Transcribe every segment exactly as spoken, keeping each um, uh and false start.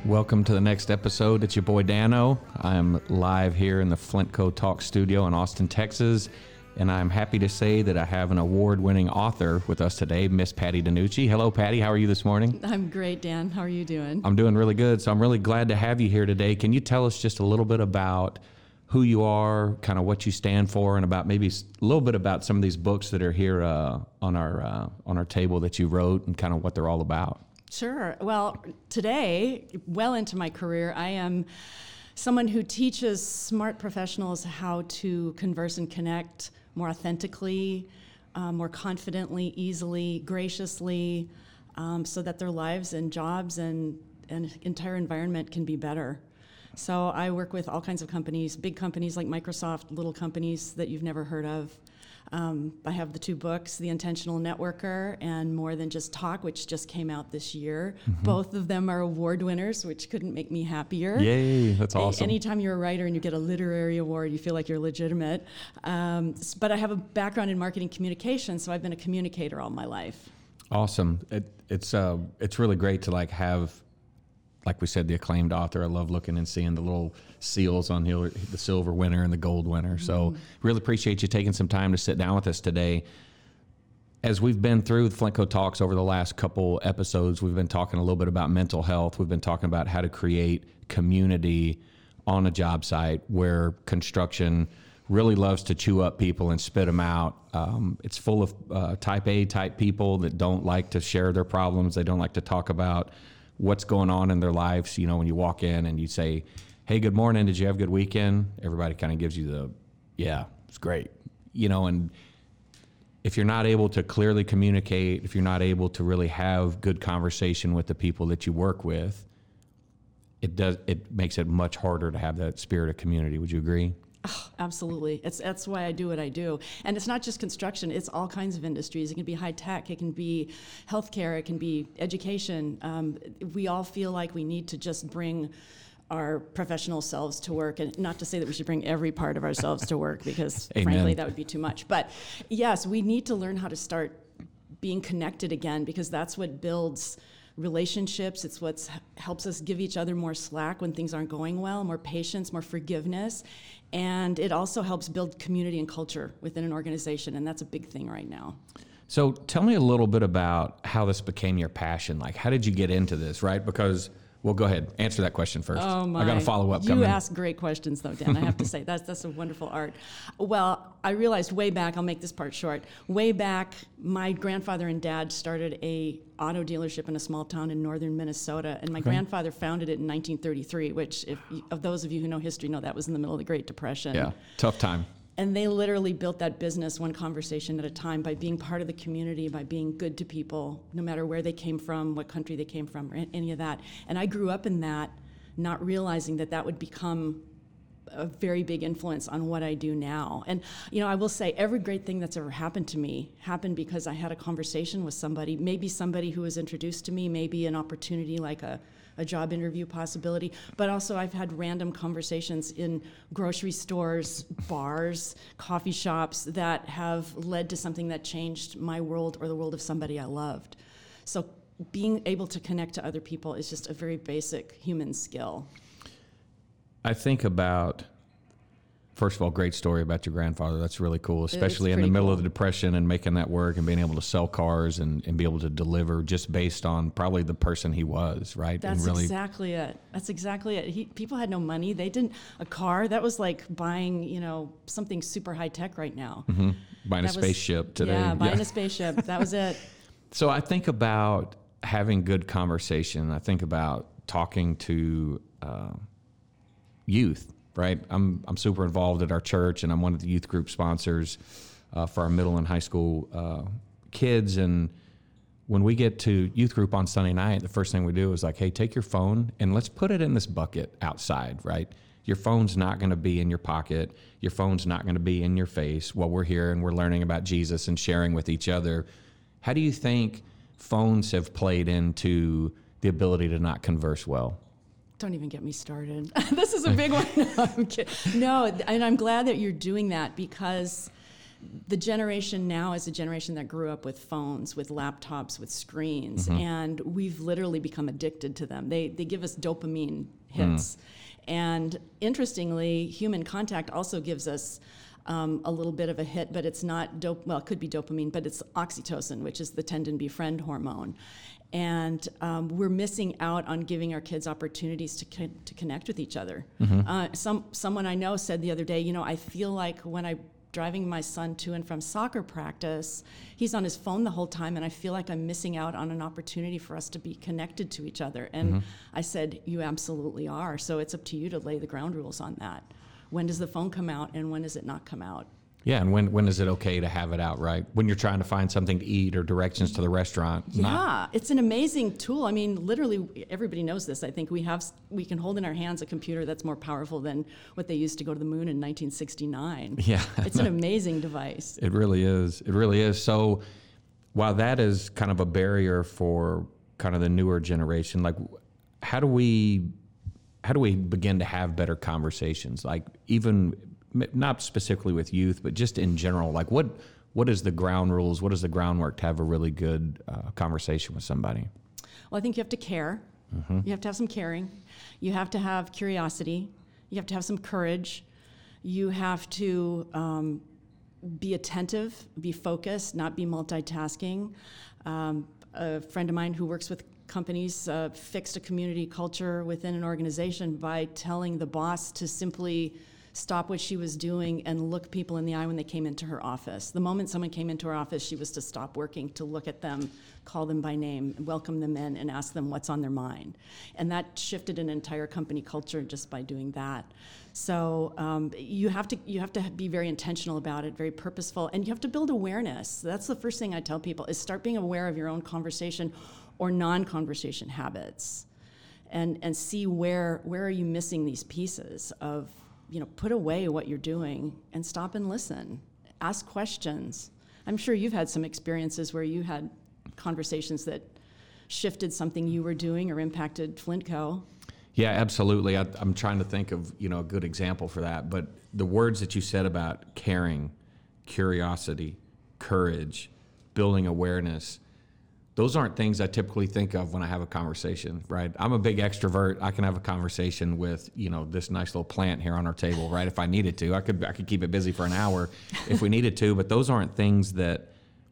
Welcome to the next episode. It's your boy Dano. I'm live here in the Flintco Talk studio in Austin, Texas, and I'm happy to say that I have an award-winning author with us today, Miss Patty DeNucci. Hello, Patty. How are you this morning? I'm great, Dan. How are you doing? I'm doing really good, so I'm really glad to have you here today. Can you tell us just a little bit about who you are, kind of what you stand for, and about maybe a little bit about some of these books that are here uh, on our uh, on our table that you wrote and kind of what they're all about? Sure. Well, today, well into my career, I am someone who teaches smart professionals how to converse and connect more authentically, uh, more confidently, easily, graciously, um, so that their lives and jobs and, and entire environment can be better. So I work with all kinds of companies, big companies like Microsoft, little companies that you've never heard of. Um, I have the two books, The Intentional Networker and More Than Just Talk, which just came out this year. Mm-hmm. Both of them are award winners, which couldn't make me happier. Yay, that's awesome. Anytime you're a writer and you get a literary award, you feel like you're legitimate. Um, but I have a background in marketing communication, so I've been a communicator all my life. Awesome. It, it's uh, it's really great to like have, like we said, the acclaimed author. I love looking and seeing the little seals on here, the silver winner and the gold winner. Mm-hmm. So really appreciate you taking some time to sit down with us today. As we've been through the Flintco Talks over the last couple episodes, we've been talking a little bit about mental health. We've been talking about how to create community on a job site where construction really loves to chew up people and spit them out. Um, it's full of uh, type A type people that don't like to share their problems. They don't like to talk about what's going on in their lives. You know, when you walk in and you say, hey, good morning, did you have a good weekend? Everybody kind of gives you the, yeah, it's great. You know, and if you're not able to clearly communicate, if you're not able to really have good conversation with the people that you work with, it does, it makes it much harder to have that spirit of community. Would you agree? Oh, absolutely. It's that's why I do what I do. And it's not just construction, it's all kinds of industries. It can be high tech, it can be healthcare, it can be education. Um, we all feel like we need to just bring our professional selves to work, and not to say that we should bring every part of ourselves to work, because frankly that would be too much. But yes, we need to learn how to start being connected again, because that's what builds relationships. It's what helps us give each other more slack when things aren't going well, more patience, more forgiveness. And it also helps build community and culture within an organization, and that's a big thing right now. So tell me a little bit about how this became your passion. Like, how did you get into this, right? Because, well, go ahead, answer that question first. Oh my. I got a follow-up you coming. You ask great questions, though, Dan. I have to say, that's that's a wonderful art. Well, I realized way back, I'll make this part short, way back, my grandfather and dad started a auto dealership in a small town in northern Minnesota, and my okay. grandfather founded it in nineteen thirty-three, which, if of those of you who know history know that was in the middle of the Great Depression. Yeah, tough time. And they literally built that business one conversation at a time by being part of the community, by being good to people, no matter where they came from, what country they came from, or any of that. And I grew up in that, not realizing that that would become a very big influence on what I do now. And, you know, I will say every great thing that's ever happened to me happened because I had a conversation with somebody, maybe somebody who was introduced to me, maybe an opportunity like a a job interview possibility, but also I've had random conversations in grocery stores, bars, coffee shops that have led to something that changed my world or the world of somebody I loved. So being able to connect to other people is just a very basic human skill. I think about, first of all, great story about your grandfather. That's really cool, especially in the middle cool. of the Depression and making that work and being able to sell cars and, and be able to deliver just based on probably the person he was, right? That's and really, exactly it. That's exactly it. He, people had no money. They didn't, a car, that was like buying, you know, something super high tech right now. Mm-hmm. Buying that a was, spaceship today. Yeah, buying yeah. a spaceship. That was it. So I think about having good conversation. I think about talking to uh, youth. Right, I'm I'm super involved at our church, and I'm one of the youth group sponsors uh, for our middle and high school uh, kids. And when we get to youth group on Sunday night, the first thing we do is like, hey, take your phone and let's put it in this bucket outside. Right, your phone's not going to be in your pocket. Your phone's not going to be in your face while we're here and we're learning about Jesus and sharing with each other. How do you think phones have played into the ability to not converse well? Don't even get me started. This is a big one. No, I'm kidding. No, and I'm glad that you're doing that, because the generation now is a generation that grew up with phones, with laptops, with screens, Mm-hmm. and we've literally become addicted to them. They they give us dopamine hits. Mm. And interestingly, human contact also gives us um, a little bit of a hit, but it's not dope. Well, it could be dopamine, but it's oxytocin, which is the tend and befriend hormone. And um, we're missing out on giving our kids opportunities to co- to connect with each other. Mm-hmm. Uh, some someone I know said the other day, you know, I feel like when I driving my son to and from soccer practice, he's on his phone the whole time, and I feel like I'm missing out on an opportunity for us to be connected to each other. And mm-hmm. I said, you absolutely are. So it's up to you to lay the ground rules on that. When does the phone come out, and when does it not come out? Yeah, and when when is it okay to have it out, right? When you're trying to find something to eat or directions to the restaurant. Yeah, not... it's an amazing tool. I mean, literally, everybody knows this. I think we have we can hold in our hands a computer that's more powerful than what they used to go to the moon in nineteen sixty-nine. Yeah. It's an amazing device. It really is. It really is. So while that is kind of a barrier for kind of the newer generation, like how do we how do we begin to have better conversations? Like even not specifically with youth, but just in general, like what what is the ground rules? What is the groundwork to have a really good uh, conversation with somebody? Well, I think you have to care. Mm-hmm. You have to have some caring. You have to have curiosity. You have to have some courage. You have to um, be attentive, be focused, not be multitasking. Um, a friend of mine who works with companies uh, fixed a community culture within an organization by telling the boss to simply stop what she was doing and look people in the eye when they came into her office. The moment someone came into her office, she was to stop working, to look at them, call them by name, welcome them in, and ask them what's on their mind. And that shifted an entire company culture just by doing that. So um, you have to you have to be very intentional about it, very purposeful, and you have to build awareness. That's the first thing I tell people, is start being aware of your own conversation or non-conversation habits, and and see where where are you missing these pieces of, you know, put away what you're doing and stop and listen. Ask questions. I'm sure you've had some experiences where you had conversations that shifted something you were doing or impacted Flintco. Yeah, absolutely. I, I'm trying to think of, you know, a good example for that. But the words that you said about caring, curiosity, courage, building awareness, those aren't things I typically think of when I have a conversation, right? I'm a big extrovert. I can have a conversation with, you know, this nice little plant here on our table, right? If I needed to, I could I could keep it busy for an hour if we needed to. But those aren't things that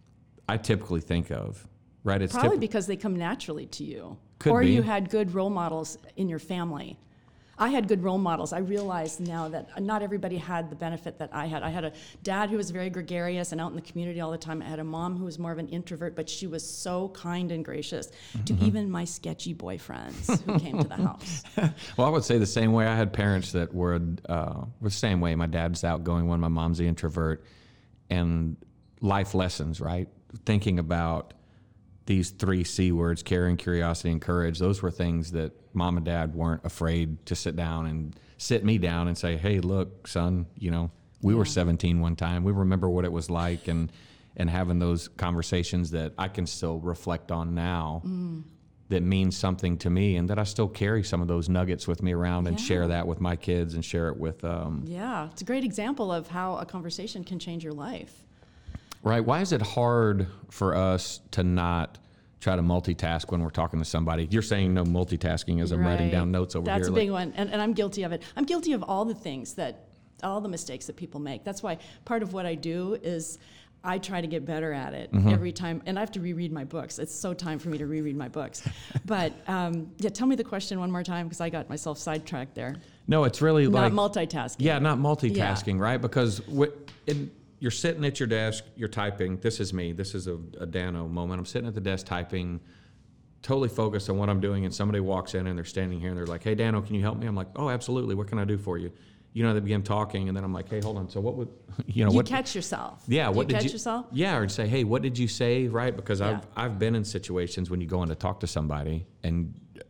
I typically think of, right? It's probably typ- because they come naturally to you, Could or be. you had good role models in your family. I had good role models. I realize now that not everybody had the benefit that I had. I had a dad who was very gregarious and out in the community all the time. I had a mom who was more of an introvert, but she was so kind and gracious mm-hmm. to even my sketchy boyfriends who came to the house. Well, I would say the same way. I had parents that were, uh, were the same way. My dad's outgoing one, my mom's the introvert. And life lessons, right? Thinking about these three C words, caring, curiosity, and courage, those were things that mom and dad weren't afraid to sit down and sit me down and say, hey, look, son, you know, we yeah. were seventeen one time. We remember what it was like, and and having those conversations that I can still reflect on now mm. that means something to me, and that I still carry some of those nuggets with me around and yeah. share that with my kids and share it with... Um, yeah, it's a great example of how a conversation can change your life. Right. Why is it hard for us to not try to multitask when we're talking to somebody? You're saying no multitasking as I'm right. writing down notes over That's here. That's a like, big one, and, and I'm guilty of it. I'm guilty of all the things that, all the mistakes that people make. That's why part of what I do is I try to get better at it mm-hmm. every time, and I have to reread my books. It's so time for me to reread my books. But um, yeah, tell me the question one more time, because I got myself sidetracked there. No, it's really not like... Not multitasking. Yeah, not multitasking, yeah. right? Because what... In, you're sitting at your desk, you're typing. This is me. This is a, a Dano moment. I'm sitting at the desk typing, totally focused on what I'm doing, and somebody walks in and they're standing here and they're like, hey, Dano, can you help me? I'm like, oh, absolutely. What can I do for you? You know, they begin talking, and then I'm like, hey, hold on. So what would, you know, you what? You catch yourself. Yeah. Do what you did catch you, yourself? Yeah, or say, hey, what did you say, right? Because yeah. I've I've been in situations when you go in to talk to somebody and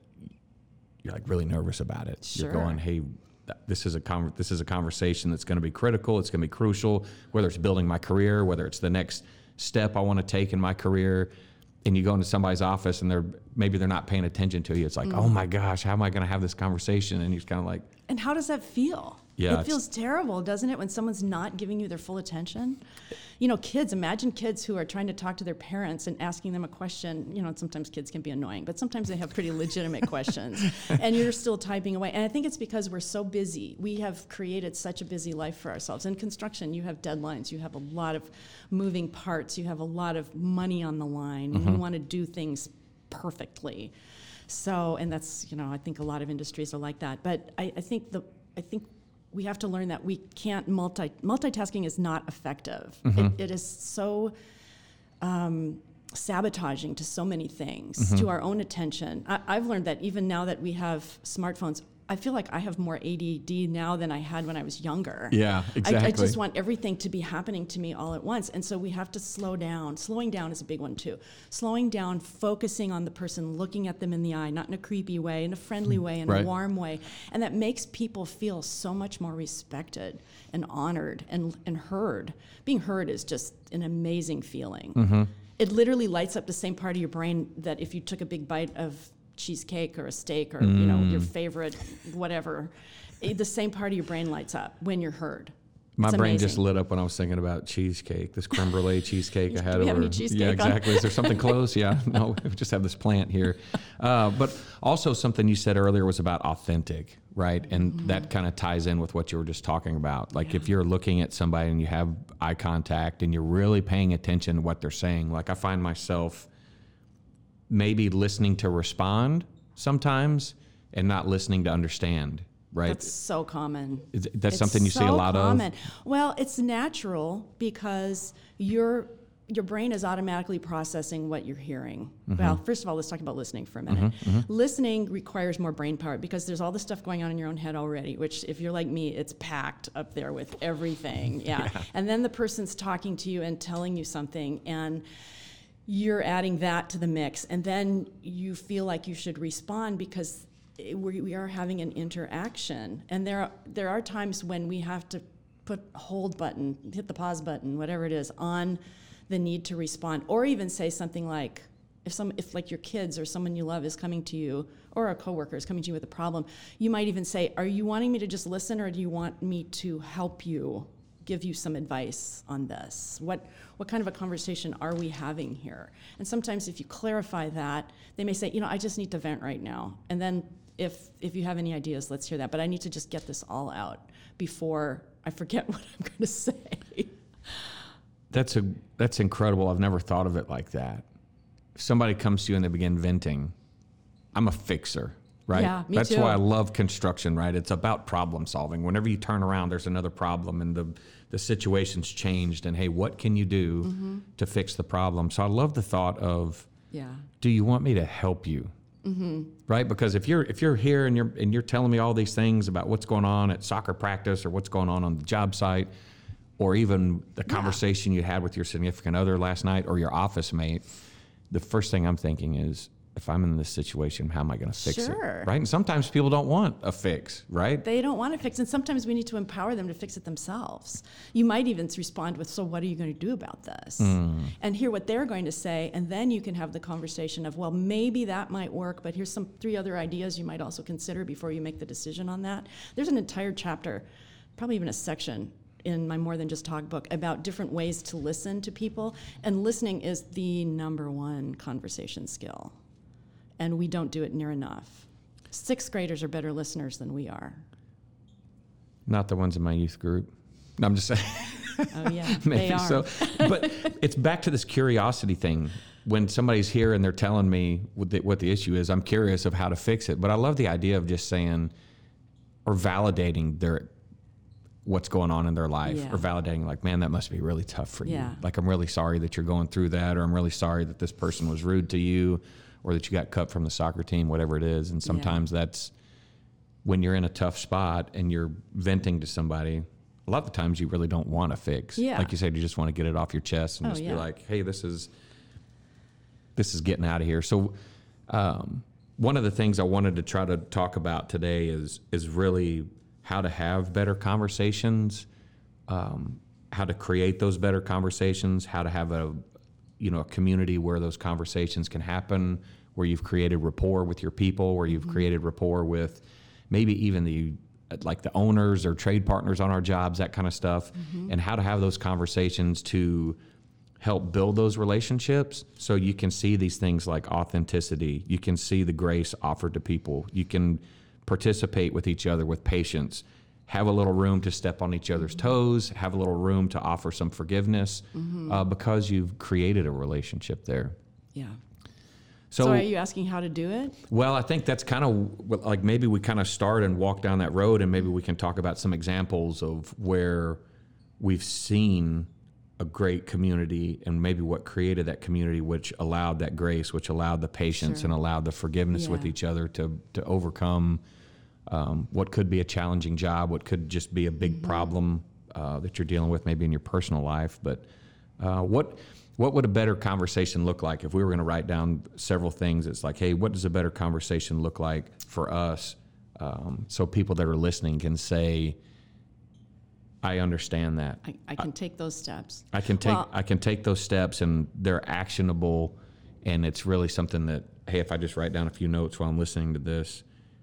you're like really nervous about it. Sure. You're going, hey, This is a con- this is a conversation that's going to be critical. It's going to be crucial, whether it's building my career, whether it's the next step I want to take in my career. And you go into somebody's office and they're maybe they're not paying attention to you. It's like, mm. oh my gosh, how am I going to have this conversation? And you're kind of like, and how does that feel? Yeah, It it's- feels terrible, doesn't it, when someone's not giving you their full attention? You know, kids, imagine kids who are trying to talk to their parents and asking them a question. You know, sometimes kids can be annoying, but sometimes they have pretty legitimate questions. And you're still typing away. And I think it's because we're so busy. We have created such a busy life for ourselves. In construction, you have deadlines. You have a lot of moving parts. You have a lot of money on the line. Mm-hmm. And you want to do things perfectly. So, and that's, you know, I think a lot of industries are like that. But I, I think the, I think we have to learn that we can't multi, multitasking is not effective. Mm-hmm. It, it is so um, sabotaging to so many things, Mm-hmm. to our own attention. I, I've learned that even now that we have smartphones, I feel like I have more A D D now than I had when I was younger. Yeah, exactly. I, I just want everything to be happening to me all at once. And so we have to slow down. Slowing down is a big one too. Slowing down, focusing on the person, looking at them in the eye, not in a creepy way, in a friendly way, in Right. a warm way. And that makes people feel so much more respected and honored and, and heard. Being heard is just an amazing feeling. Mm-hmm. It literally lights up the same part of your brain that if you took a big bite of cheesecake or a steak or you know your favorite whatever, it- the same part of your brain lights up when you're heard. My It's brain amazing. just lit up when I was thinking about cheesecake, this creme brulee cheesecake I had Do we have over. any cheesecake yeah, on? exactly. Is there something close? Yeah, no, we just have this plant here. Uh, but also something you said earlier was about authentic, right? And Mm-hmm. that kind of ties in with what you were just talking about. Like if you're looking at somebody and you have eye contact and you're really paying attention to what they're saying, like I find myself maybe listening to respond sometimes and not listening to understand, right? That's so common. Is- that's It's something you see a so lot common. of? Well, it's natural because your your brain is automatically processing what you're hearing. Mm-hmm. Well, first of all, let's talk about listening for a minute. Listening requires more brain power because there's all this stuff going on in your own head already, which if you're like me, it's packed up there with everything. Yeah. yeah. And then the person's talking to you and telling you something, and you're adding that to the mix, and then you feel like you should respond because it- we, we are having an interaction, and there are, there are times when we have to put a hold button, hit the pause button, whatever it is, on the need to respond, or even say something like, if some, if like your kids or someone you love is coming to you, or a coworker is coming to you with a problem, you might even say, "Are you wanting me to just listen, or do you want me to help you?" Give you some advice on this. What what kind of a conversation are we having here? And sometimes if you clarify that, they may say, you know, I just need to vent right now. And then if if you have any ideas, let's hear that. But I need to just get this all out before I forget what I'm going to say. That's a that's incredible. I've never thought of it like that. If somebody comes to you and they begin venting, I'm a fixer, right? Yeah, me That's too. why I love construction, right? It's about problem solving. Whenever you turn around, there's another problem and the the situation's changed, and hey, what can you do Mm-hmm. to fix the problem? So I love the thought of, Yeah. do you want me to help you? Mm-hmm. Right? Because if you're if you're here and you're and you're telling me all these things about what's going on at soccer practice or what's going on on the job site, or even the conversation you had with your significant other last night or your office mate, the first thing I'm thinking is, if I'm in this situation, how am I going to fix Sure. it? Right? And sometimes people don't want a fix, right? They don't want to fix, and sometimes we need to empower them to fix it themselves. You might even respond with, so what are you going to do about this? And hear what they're going to say, and then you can have the conversation of, well, maybe that might work, but here's some three other ideas you might also consider before you make the decision on that. There's an entire chapter, probably even a section, in my More Than Just Talk book about different ways to listen to people, and listening is the number one conversation skill. And we don't do it near enough. Sixth graders are better listeners than we are. Not the ones in my youth group. No, I'm just saying. Oh yeah, Maybe they are. so. But it's back to this curiosity thing. When somebody's here and they're telling me what the, what the issue is, I'm curious of how to fix it. But I love the idea of just saying or validating their what's going on in their life, Yeah. or validating like, man, that must be really tough for Yeah. you. Like, I'm really sorry that you're going through that, or I'm really sorry that this person was rude to you, or that you got cut from the soccer team, whatever it is. And sometimes that's when you're in a tough spot and you're venting to somebody. A lot of the times you really don't want to fix. Yeah. Like you said, you just want to get it off your chest and Oh, just yeah. be like, hey, this is this is getting out of here. So um, one of the things I wanted to try to talk about today is is really how to have better conversations, um, how to create those better conversations, how to have a you know a community where those conversations can happen, where you've created rapport with your people, where you've Mm-hmm. created rapport with maybe even the like the owners or trade partners on our jobs, that kind of stuff, mm-hmm. and how to have those conversations to help build those relationships so you can see these things like authenticity. You can see the grace offered to people. You can participate with each other with patience, have a little room to step on each other's toes, have a little room to offer some forgiveness, mm-hmm. uh, because you've created a relationship there. Yeah. So, so are you asking how to do it? Well, I think that's kind of like maybe we kind of start and walk down that road, and maybe we can talk about some examples of where we've seen a great community and maybe what created that community, which allowed that grace, which allowed the patience, sure. and allowed the forgiveness yeah. with each other to to overcome um, what could be a challenging job, what could just be a big mm-hmm. problem uh, that you're dealing with maybe in your personal life. But uh, what what would a better conversation look like if we were going to write down several things? It's like, hey, what does a better conversation look like for us, um, so people that are listening can say, I understand that. I, I can I, take those steps. I can take well, I can take those steps, and they're actionable, and it's really something that, hey, if I just write down a few notes while I'm listening to this,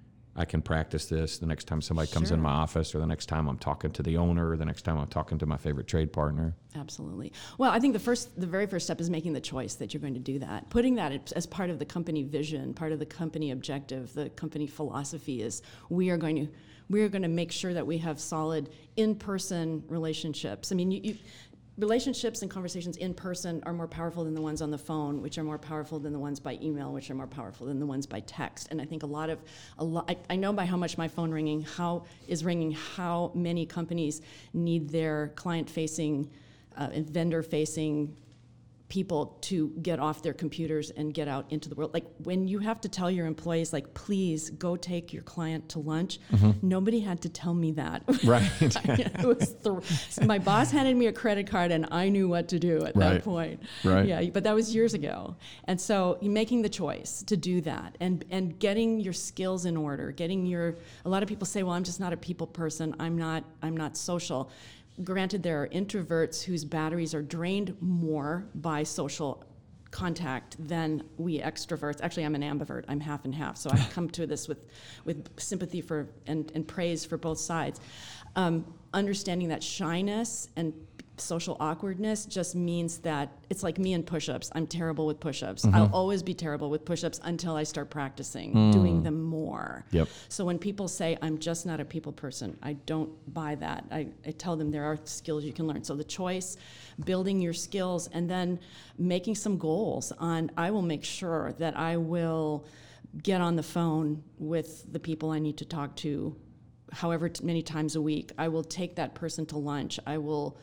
I can practice this the next time somebody comes sure. in my office, or the next time I'm talking to the owner, or the next time I'm talking to my favorite trade partner. Absolutely. Well, I think the first, the very first step is making the choice that you're going to do that. Putting that as part of the company vision, part of the company objective, the company philosophy is we are going to we are going to make sure that we have solid in-person relationships. I mean, you, you relationships and conversations in person are more powerful than the ones on the phone, which are more powerful than the ones by email, which are more powerful than the ones by text. And I think a lot of, a lot, I, I know by how much my phone ringing, how is ringing, how many companies need their client-facing uh, and vendor-facing people to get off their computers and get out into the world. Like when you have to tell your employees, like, please go take your client to lunch, mm-hmm. nobody had to tell me that. Right. It was th- my boss handed me a credit card and I knew what to do at right. that point. Right. Yeah, but that was years ago. And so you're making the choice to do that and, and getting your skills in order, getting your, a lot of people say, well, I'm just not a people person. I'm not, I'm not social. Granted, there are introverts whose batteries are drained more by social contact than we extroverts. Actually, I'm an ambivert. I'm half and half. So I come to this with, with sympathy for and, and praise for both sides. Um, understanding that shyness and social awkwardness just means that it's like me and push-ups. I'm terrible with push-ups. Mm-hmm. I'll always be terrible with push-ups until I start practicing mm. doing them more. Yep. So when people say, I'm just not a people person, I don't buy that. I, I tell them there are skills you can learn. So the choice, building your skills, and then making some goals on, I will make sure that I will get on the phone with the people I need to talk to however t- many times a week. I will take that person to lunch. I will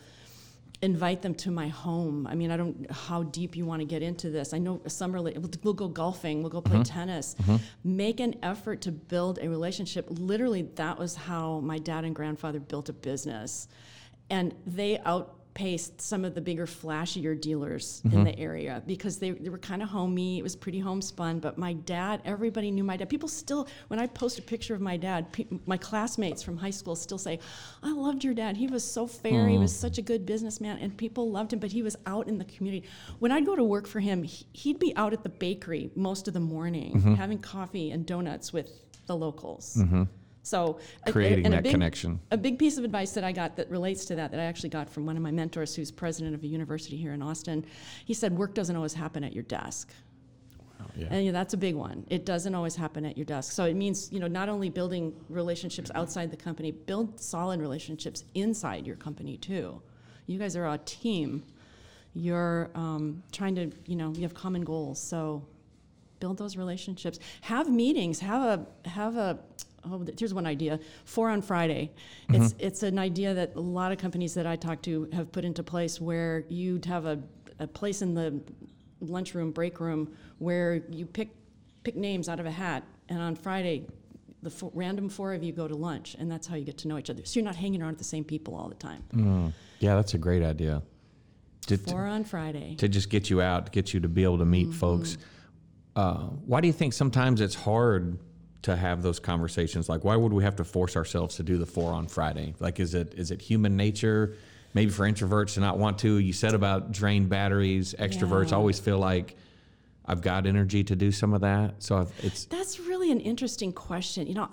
invite them to my home. I mean, I don't know how deep you want to get into this. I know some rela- we'll go golfing, we'll go play mm-hmm. tennis. Mm-hmm. Make an effort to build a relationship. Literally, that was how my dad and grandfather built a business. And they outpaced some of the bigger, flashier dealers mm-hmm. in the area because they, they were kind of homey. It was pretty homespun. But my dad, everybody knew my dad. People still, when I post a picture of my dad, pe- my classmates from high school still say, I loved your dad. He was so fair. Mm. He was such a good businessman. And people loved him, but he was out in the community. When I'd go to work for him, he, he'd be out at the bakery most of the morning mm-hmm. having coffee and donuts with the locals. Mm-hmm. So creating and that a big, connection. A big piece of advice that I got that relates to that, that I actually got from one of my mentors who's president of a university here in Austin. He said, work doesn't always happen at your desk. Wow, yeah. And you know, that's a big one. It doesn't always happen at your desk. So it means, you know, not only building relationships outside the company, build solid relationships inside your company too. You guys are a team. You're um, trying to, you know, you have common goals. So build those relationships. Have meetings. Have a, have a, Oh, here's one idea. Four on Friday. Mm-hmm. It's it's an idea that a lot of companies that I talk to have put into place where you'd have a, a place in the lunchroom, break room, where you pick pick names out of a hat, and on Friday, the four, random four of you go to lunch, and that's how you get to know each other. So you're not hanging around with the same people all the time. Mm. Yeah, that's a great idea. To, Four on Friday. To just get you out, get you to be able to meet mm-hmm. folks. Uh, why do you think sometimes it's hard to have those conversations? Like, why would we have to force ourselves to do the four on Friday? Like, is it is it human nature? Maybe for introverts to not want to. You said about drained batteries. Extroverts yeah. always feel like I've got energy to do some of that. So it's that's really an interesting question. You know, I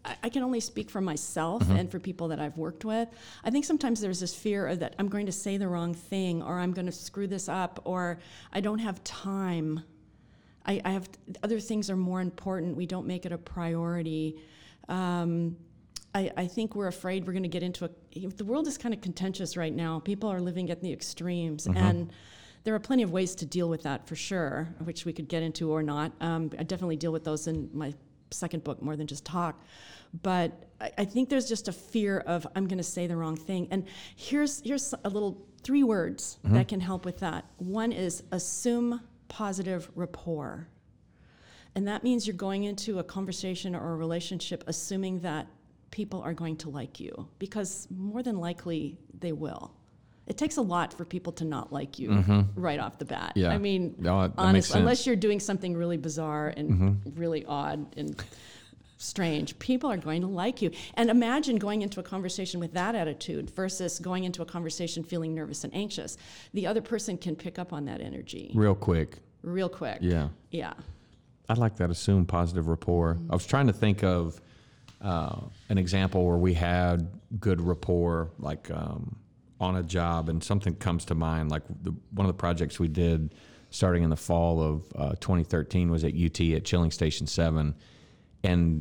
I, I can only speak for myself mm-hmm. and for people that I've worked with. I think sometimes there's this fear of that I'm going to say the wrong thing, or I'm going to screw this up, or I don't have time. I, I have other things are more important. We don't make it a priority. Um, I, I think we're afraid we're going to get into a. The world is kind of contentious right now. People are living at the extremes, mm-hmm. and there are plenty of ways to deal with that for sure, which we could get into or not. Um, I definitely deal with those in my second book, More Than Just Talk. But I, I think there's just a fear of I'm going to say the wrong thing. And here's here's a little three words mm-hmm. that can help with that. One is assume positive rapport. And that means you're going into a conversation or a relationship assuming that people are going to like you, because more than likely they will. It takes a lot for people to not like you mm-hmm. right off the bat. Yeah. I mean, no, honestly, unless you're doing something really bizarre and mm-hmm. really odd and strange, people are going to like you. And imagine going into a conversation with that attitude versus going into a conversation feeling nervous and anxious. The other person can pick up on that energy. Real quick. Real quick. Yeah. Yeah. I like that assume positive rapport. Mm-hmm. I was trying to think of uh, an example where we had good rapport, like um, on a job, and something comes to mind. Like the, one of the projects we did starting in the fall of uh, twenty thirteen was at U T at Chilling Station seven. And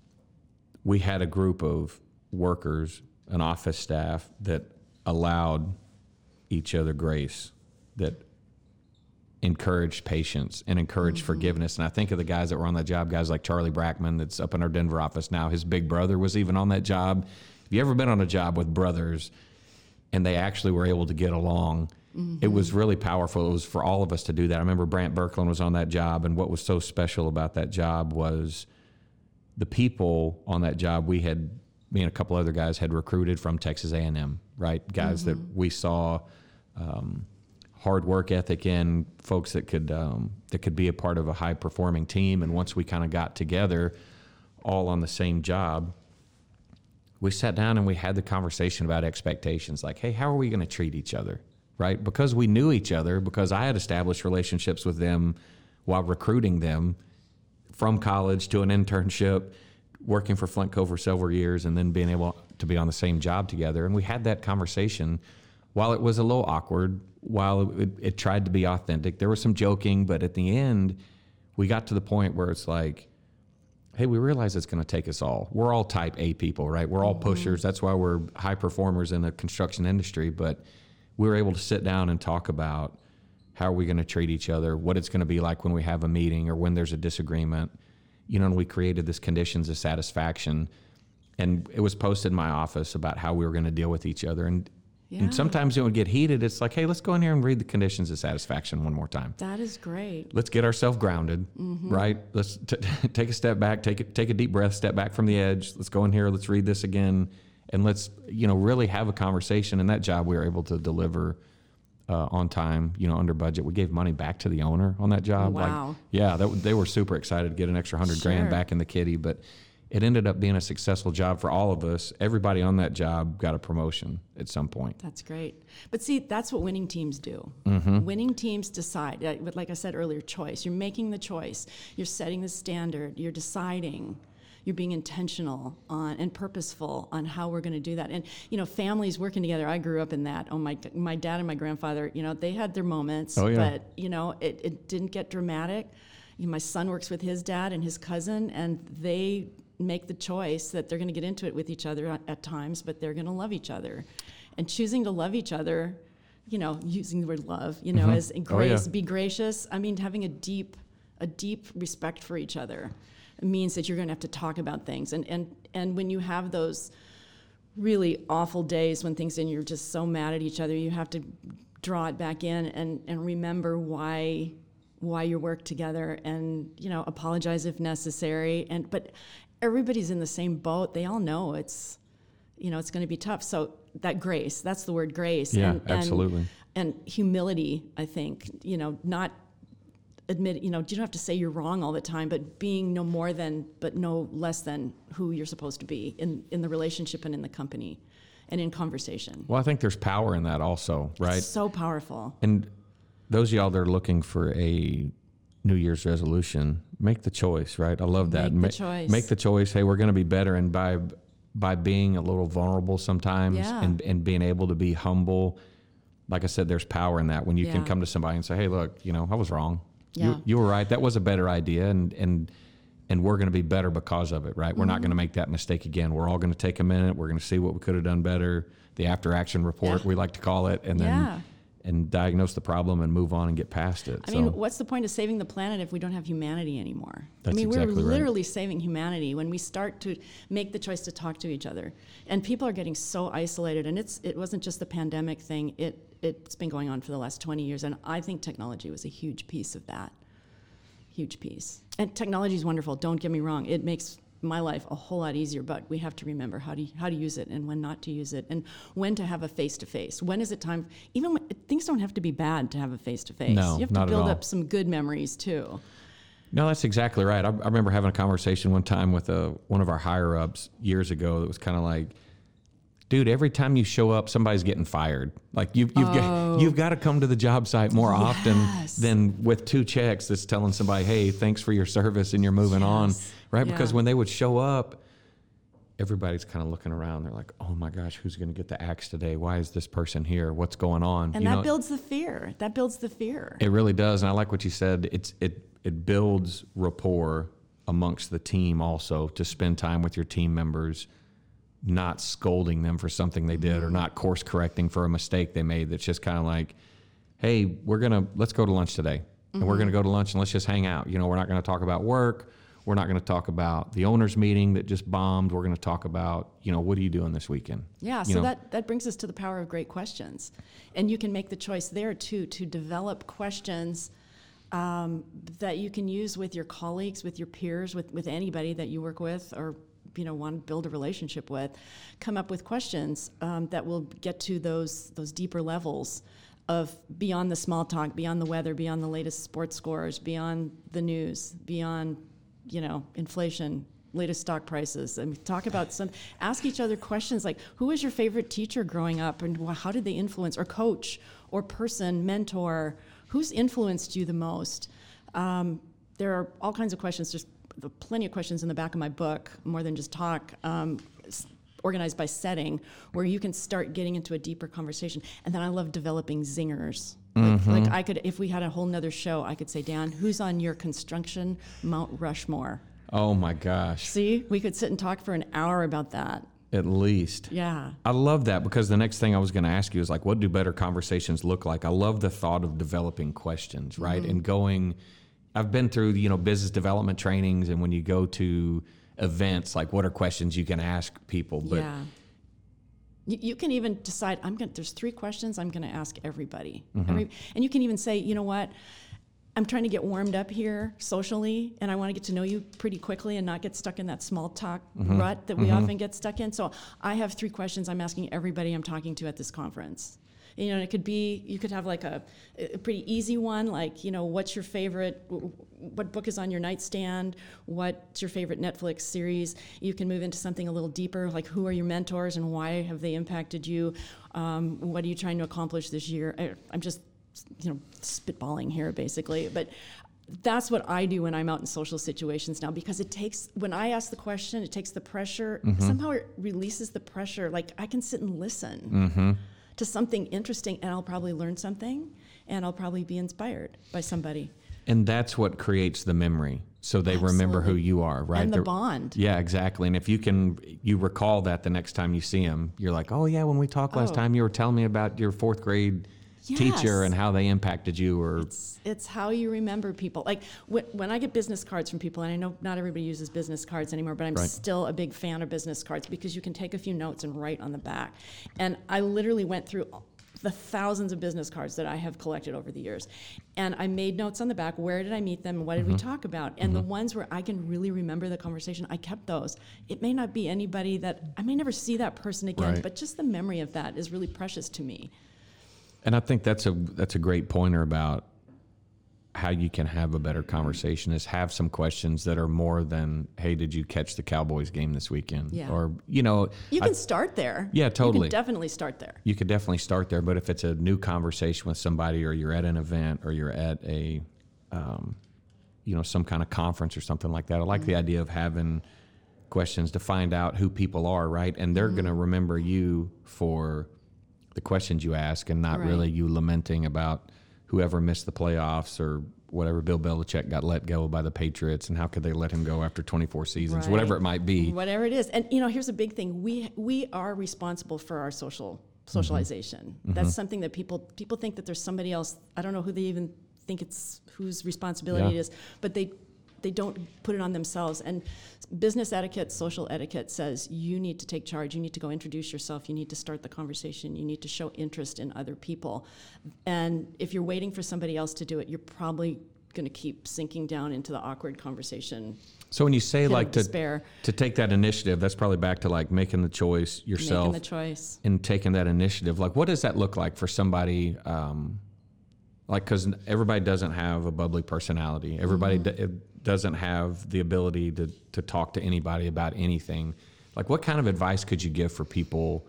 we had a group of workers, an office staff, that allowed each other grace, that encouraged patience and encouraged mm-hmm. forgiveness. And I think of the guys that were on that job, guys like Charlie Brackman that's up in our Denver office now. His big brother was even on that job. Have you ever been on a job with brothers and they actually were able to get along? Mm-hmm. It was really powerful. It was for all of us to do that. I remember Brant Birkeland was on that job, and what was so special about that job was the people on that job. We had, me and a couple other guys had recruited from Texas A and M, right? Guys mm-hmm. that we saw um, hard work ethic in, folks that could um, that could be a part of a high performing team. And once we kind of got together, all on the same job, we sat down and we had the conversation about expectations. Like, hey, how are we going to treat each other, right? Because we knew each other, because I had established relationships with them while recruiting them from college to an internship, working for Flint Cove for several years, and then being able to be on the same job together. And we had that conversation. While it was a little awkward, while it, it tried to be authentic, there was some joking, but at the end, we got to the point where it's like, hey, we realize it's going to take us all. We're all type A people, right? We're all mm-hmm. pushers. That's why we're high performers in the construction industry. But we were able to sit down and talk about how are we going to treat each other, what it's going to be like when we have a meeting or when there's a disagreement. You know, and we created this conditions of satisfaction. And it was posted in my office about how we were going to deal with each other. And Yeah. And sometimes it would get heated. It's like, hey, let's go in here and read the conditions of satisfaction one more time. That is great. Let's get ourselves grounded, mm-hmm. right? Let's t- take a step back, take a, take a deep breath, step back from the edge. Let's go in here. Let's read this again. And let's, you know, really have a conversation. And that job we were able to deliver uh, on time, you know, under budget. We gave money back to the owner on that job. Wow. Like, yeah, that, they were super excited to get an extra hundred Sure. grand back in the kitty. But it ended up being a successful job for all of us. Everybody on that job got a promotion at some point. That's great. But see, that's what winning teams do. Mm-hmm. Winning teams decide. uh, But like I said earlier, choice. You're making the choice. You're setting the standard. You're deciding. You're being intentional on and purposeful on how we're going to do that. And, you know, families working together, I grew up in that. Oh, my my dad and my grandfather, you know, they had their moments. Oh, yeah. But, you know, it, it didn't get dramatic. You know, my son works with his dad and his cousin, and they make the choice that they're going to get into it with each other at, at times, but they're going to love each other. And choosing to love each other, you know, using the word love, you know, mm-hmm. as grace, oh, yeah. be gracious. I mean, having a deep, a deep respect for each other means that you're going to have to talk about things. And, and, and when you have those really awful days when things, and you're just so mad at each other, you have to draw it back in and, and remember why why you work together, and, you know, apologize if necessary. And but everybody's in the same boat. They all know it's, you know, it's going to be tough. So that grace, that's the word, grace. Yeah, and, absolutely. And, and humility, I think, you know, not admit, you know, you don't have to say you're wrong all the time, but being no more than, but no less than who you're supposed to be in, in the relationship and in the company and in conversation. Well, I think there's power in that also, right? It's so powerful. And those of y'all that are looking for a New Year's resolution, make the choice, right? I love that. Make the Ma- choice. Make the choice. Hey, we're going to be better. And by, by being a little vulnerable sometimes Yeah. and, and being able to be humble, like I said, there's power in that when you Yeah. can come to somebody and say, hey, look, you know, I was wrong. Yeah. You, you were right. That was a better idea. And, and, and we're going to be better because of it, right? We're Mm-hmm. not going to make that mistake again. We're all going to take a minute. We're going to see what we could have done better. The after action report, Yeah. we like to call it, and then Yeah. and diagnose the problem and move on and get past it. I so mean, what's the point of saving the planet if we don't have humanity anymore? That's I mean, exactly we're right. literally saving humanity when we start to make the choice to talk to each other. And people are getting so isolated. And it's it wasn't just the pandemic thing. It it's been going on for the last twenty years. And I think technology was a huge piece of that. Huge piece. And technology is wonderful. Don't get me wrong. It makes my life a whole lot easier, but we have to remember how to how to use it and when not to use it, and when to have a face to face. When is it time? Even when, things don't have to be bad to have a face to face. No, you have to not at build all. up some good memories too. No, that's exactly right. I, I remember having a conversation one time with a, one of our higher ups years ago that was kind of like, dude, every time you show up, somebody's getting fired. Like you, you've Oh. got, you've got to come to the job site more Yes. often than with two checks that's telling somebody, hey, thanks for your service and you're moving on, Yes. right? Yeah. Because when they would show up, everybody's kind of looking around. They're like, oh my gosh, who's going to get the axe today? Why is this person here? What's going on? And You that know, builds the fear. That builds the fear. it really does, and I like what you said. It's it it builds rapport amongst the team also to spend time with your team members, not scolding them for something they did or not course correcting for a mistake they made. That's just kind of like, hey, we're gonna let's go to lunch today, and we're gonna go to lunch and let's just hang out. You know, we're not gonna talk about work. We're not going to talk about the owners meeting that just bombed. We're going to talk about, you know, what are you doing this weekend? Yeah, You so know? that, that brings us to the power of great questions. And you can make the choice there too to develop questions um, that you can use with your colleagues, with your peers, with, with anybody that you work with or you know want to build a relationship with. Come up with questions um, that will get to those those deeper levels of beyond the small talk, beyond the weather, beyond the latest sports scores, beyond the news, beyond you know, inflation, latest stock prices. I mean, talk about some, ask each other questions like, who was your favorite teacher growing up and wh- how did they influence, or coach, or person, mentor, who's influenced you the most? Um, there are all kinds of questions, just the, plenty of questions in the back of my book, more than just talk, um, s- organized by setting, where you can start getting into a deeper conversation. And then I love developing zingers. Like, like I could, if we had a whole nother show, I could say, Dan, who's on your construction Mount Rushmore? Oh my gosh, See, we could sit and talk for an hour about that. at least. Yeah. I love that, because the next thing I was going to ask you is like, what do better conversations look like? I love the thought of developing questions, right? Mm-hmm. And going, I've been through, you know, business development trainings, and when you go to events, like what are questions you can ask people? But yeah. You, you can even decide, I'm going to, there's three questions I'm going to ask everybody. Every, and you can even say, you know what? I'm trying to get warmed up here socially, and I want to get to know you pretty quickly and not get stuck in that small talk rut that we often get stuck in. So I have three questions I'm asking everybody I'm talking to at this conference. You know, it could be, you could have like a, a pretty easy one, like, you know, what's your favorite, what book is on your nightstand? What's your favorite Netflix series? You can move into something a little deeper, like who are your mentors and why have they impacted you? Um, what are you trying to accomplish this year? I, I'm just, you know, spitballing here basically, but that's what I do when I'm out in social situations now, because it takes, when I ask the question, it takes the pressure, somehow it releases the pressure. Like I can sit and listen mm-hmm. to something interesting, and I'll probably learn something, and I'll probably be inspired by somebody. And that's what creates the memory. So they remember who Absolutely. you are, right? And the They're- bond. Yeah, exactly. And if you can, you recall that the next time you see them, you're like, oh yeah, when we talked last Oh. time, you were telling me about your fourth grade teacher Yes. and how they impacted you, or It's, it's how you remember people. Like when, when I get business cards from people, and I know not everybody uses business cards anymore, but I'm Right. still a big fan of business cards because you can take a few notes and write on the back. And I literally went through the thousands of business cards that I have collected over the years. And I made notes on the back. Where did I meet them? What did we talk about? And the ones where I can really remember the conversation, I kept those. It may not be anybody that, I may never see that person again, Right. but just the memory of that is really precious to me. And I think that's a that's a great pointer about how you can have a better conversation, is have some questions that are more than, hey, did you catch the Cowboys game this weekend? Yeah. Or, you know, You I- can start there. Yeah, You totally. can definitely start there. you could definitely start there. But if it's a new conversation with somebody, or you're at an event, or you're at a um, you know, some kind of conference or something like that. I like mm-hmm. the idea of having questions to find out who people are, right? And they're mm-hmm. going to remember you for the questions you ask, and not right. really you lamenting about whoever missed the playoffs or whatever. Bill Belichick got let go by the Patriots, and how could they let him go after twenty-four seasons, right. whatever it might be. Whatever it is. And, you know, here's a big thing. We we are responsible for our social socialization. Mm-hmm. That's mm-hmm. something that people people think that there's somebody else. I don't know who they even think it's whose responsibility yeah. it is, but they they don't put it on themselves. And business etiquette, social etiquette says you need to take charge. You need to go introduce yourself. You need to start the conversation. You need to show interest in other people. And if you're waiting for somebody else to do it, you're probably going to keep sinking down into the awkward conversation. So when you say like to, to take that initiative, that's probably back to like making the choice yourself. Making the choice. And taking that initiative. Like, what does that look like for somebody, um, like, because everybody doesn't have a bubbly personality. Everybody mm-hmm. d- doesn't have the ability to, to talk to anybody about anything. Like, what kind of advice could you give for people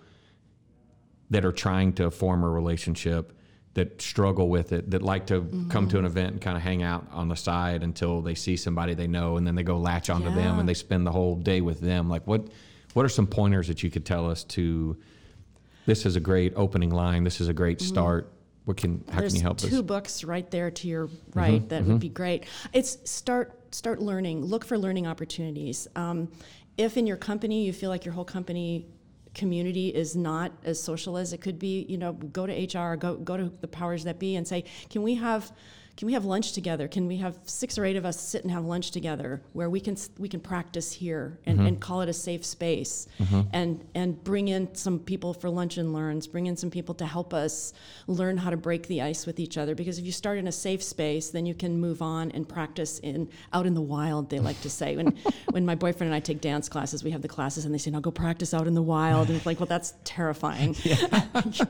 that are trying to form a relationship, that struggle with it, that like to mm-hmm. come to an event and kind of hang out on the side until they see somebody they know, and then they go latch onto yeah. them and they spend the whole day with them? Like, what what are some pointers that you could tell us to, this is a great opening line, this is a great mm-hmm. start? What can, how There's can you help us? There's two books right there to your right mm-hmm, that mm-hmm. would be great. It's start start learning. Look for learning opportunities. Um, if in your company you feel like your whole company community is not as social as it could be, you know, go to H R, go go to the powers that be, and say, can we have can we have lunch together? Can we have six or eight of us sit and have lunch together where we can we can practice here and, mm-hmm. and call it a safe space mm-hmm. and and bring in some people for lunch and learns, bring in some people to help us learn how to break the ice with each other. Because if you start in a safe space, then you can move on and practice in out in the wild, they like to say. When when my boyfriend and I take dance classes, we have the classes and they say, now go practice out in the wild. And it's like, well, that's terrifying. Because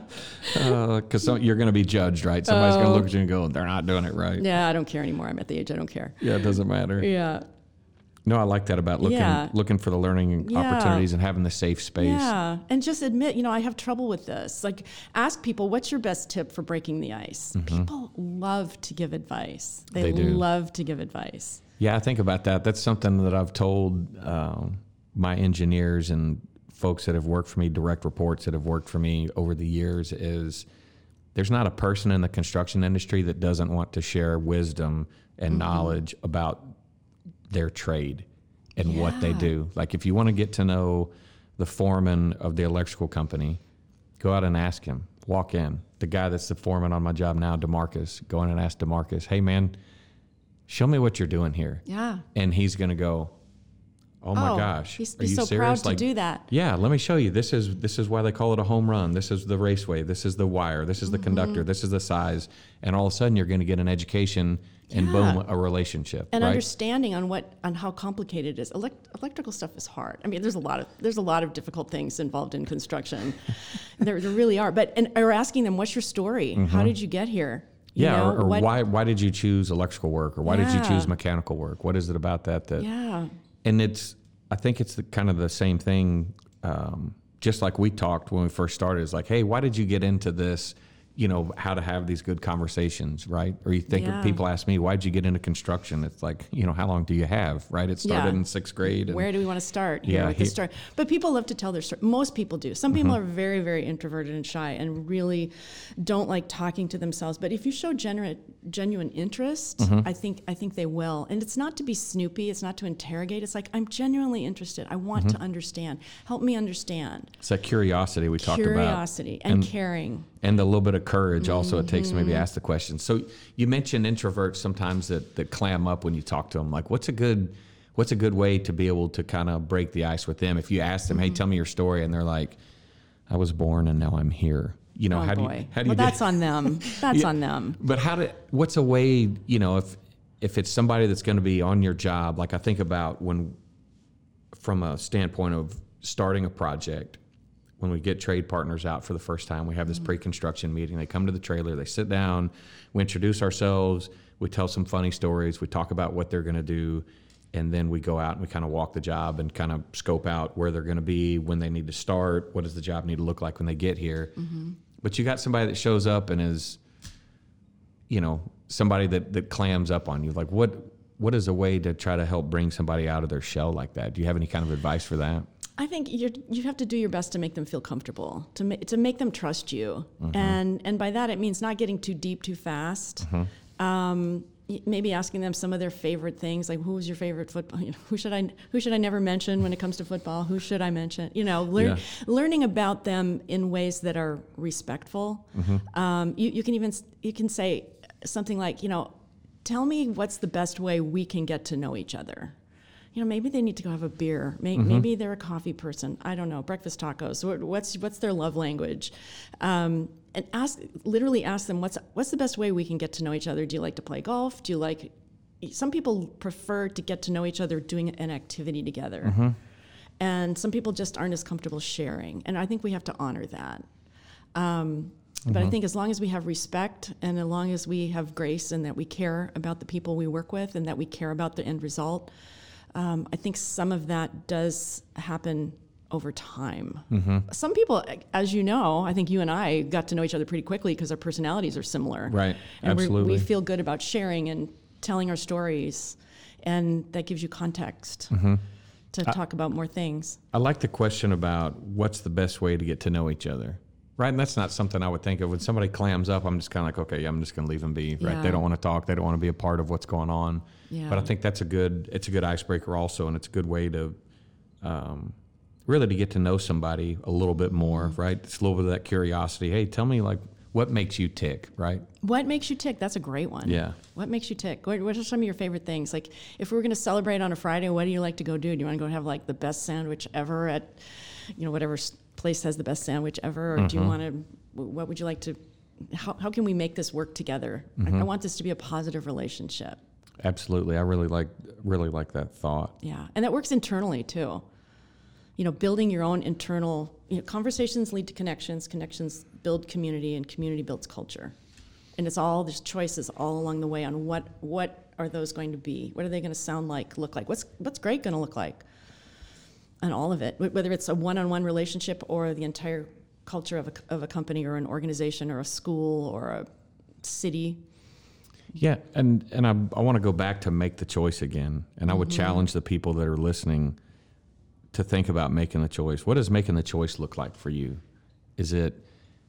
uh, so you're going to be judged, right? Somebody's oh. going to look at you and go, they're not doing it right. Yeah, I don't care anymore. I'm at the age I don't care. Yeah, it doesn't matter. Yeah. No, I like that about looking yeah. looking for the learning yeah. opportunities and having the safe space. Yeah, and just admit, you know, I have trouble with this. Like, ask people, what's your best tip for breaking the ice? Mm-hmm. People love to give advice. They, they do. love to give advice. Yeah, I think about that. That's something that I've told um, my engineers and folks that have worked for me, direct reports that have worked for me over the years, is there's not a person in the construction industry that doesn't want to share wisdom and mm-hmm. knowledge about their trade and yeah. what they do. Like, if you want to get to know the foreman of the electrical company, go out and ask him. Walk in. The guy that's the foreman on my job now, DeMarcus, go in and ask DeMarcus, hey man, show me what you're doing here. Yeah. And he's going to go, oh my oh, gosh, he's, are he's you so serious? proud Like, to do that. Yeah, let me show you. This is this is why they call it a home run. This is the raceway. This is the wire. This is the mm-hmm. conductor. This is the size. And all of a sudden, you're going to get an education and yeah. boom, a relationship. And right? understanding on what on how complicated it is. Elect, electrical stuff is hard. I mean, there's a lot of there's a lot of difficult things involved in construction. there, there really are. But and or asking them, what's your story? Mm-hmm. How did you get here? You yeah, know, or, or what, why why did you choose electrical work, or why yeah. did you choose mechanical work? What is it about that that? Yeah. And it's I think it's the kind of the same thing. Um, just like we talked when we first started, it's like, hey, why did you get into this? You know, how to have these good conversations, right? Or you think yeah. people ask me, why'd you get into construction? It's like, you know, how long do you have, right? It started yeah. in sixth grade. And where do we want to start? Here yeah, with the story. But people love to tell their story. Most people do. Some people mm-hmm. are very, very introverted and shy and really don't like talking to themselves. But if you show genuine, genuine interest, mm-hmm. I think I think they will. And it's not to be snoopy. It's not to interrogate. It's like, I'm genuinely interested. I want mm-hmm. to understand. Help me understand. It's that curiosity we talked about. Curiosity and, and caring. And a little bit of courage also mm-hmm. it takes to maybe ask the question. So you mentioned introverts sometimes that, that clam up when you talk to them. Like, what's a good what's a good way to be able to kind of break the ice with them? If you ask them, mm-hmm. hey, tell me your story, and they're like, I was born and now I'm here. You know, oh, how boy. do you how do well, you that's do? on them. That's yeah, on them. But how do what's a way, you know, if if it's somebody that's going to be on your job, like I think about when from a standpoint of starting a project. When we get trade partners out for the first time, we have this mm-hmm. pre-construction meeting. They come to the trailer, they sit down, we introduce ourselves, we tell some funny stories, we talk about what they're going to do, and then we go out and we kind of walk the job and kind of scope out where they're going to be, when they need to start, what does the job need to look like when they get here. Mm-hmm. But you got somebody that shows up and is, you know, somebody that, that clams up on you. Like, what what is a way to try to help bring somebody out of their shell like that? Do you have any kind of advice for that? I think you you have to do your best to make them feel comfortable, to ma- to make them trust you, mm-hmm. and and by that it means not getting too deep too fast. Mm-hmm. Um, maybe asking them some of their favorite things, like who's your favorite football? You know, who should I who should I never mention when it comes to football? Who should I mention? You know, learn, yeah. learning about them in ways that are respectful. Mm-hmm. Um, you you can even you can say something like, you know, tell me what's the best way we can get to know each other. You know, maybe they need to go have a beer. Maybe, mm-hmm. maybe they're a coffee person. I don't know. Breakfast tacos. What's what's their love language? Um, and ask, literally ask them, what's what's the best way we can get to know each other? Do you like to play golf? Do you like? Some people prefer to get to know each other doing an activity together, mm-hmm. and some people just aren't as comfortable sharing. And I think we have to honor that. Um, mm-hmm. But I think as long as we have respect, and as long as we have grace, and that we care about the people we work with, and that we care about the end result. Um, I think some of that does happen over time. Mm-hmm. Some people, as you know, I think you and I got to know each other pretty quickly because our personalities are similar. Right, and absolutely. We feel good about sharing and telling our stories, and that gives you context mm-hmm. to I, talk about more things. I like the question about what's the best way to get to know each other. Right, and that's not something I would think of. When somebody clams up, I'm just kind of like, okay, I'm just going to leave them be. Right, yeah. They don't want to talk. They don't want to be a part of what's going on. Yeah. But I think that's a good. It's a good icebreaker also, and it's a good way to, um, really to get to know somebody a little bit more. Mm-hmm. Right, it's a little bit of that curiosity. Hey, tell me like what makes you tick. Right. What makes you tick? That's a great one. Yeah. What makes you tick? What, what are some of your favorite things? Like, if we were going to celebrate on a Friday, what do you like to go do? Do you want to go have like the best sandwich ever at, you know, whatever place has the best sandwich ever, or mm-hmm. do you want to, what would you like to, how, how can we make this work together? Mm-hmm. I, I want this to be a positive relationship. Absolutely. I really like, really like that thought. Yeah. And that works internally too. You know, building your own internal, you know, conversations lead to connections, connections build community, and community builds culture. And it's all, there's choices all along the way on what, what are those going to be? What are they going to sound like, look like? What's, what's great going to look like? And all of it, whether it's a one-on-one relationship or the entire culture of a, of a company or an organization or a school or a city. Yeah, and, and I, I want to go back to make the choice again. And I would mm-hmm. challenge the people that are listening to think about making the choice. What does making the choice look like for you? Is it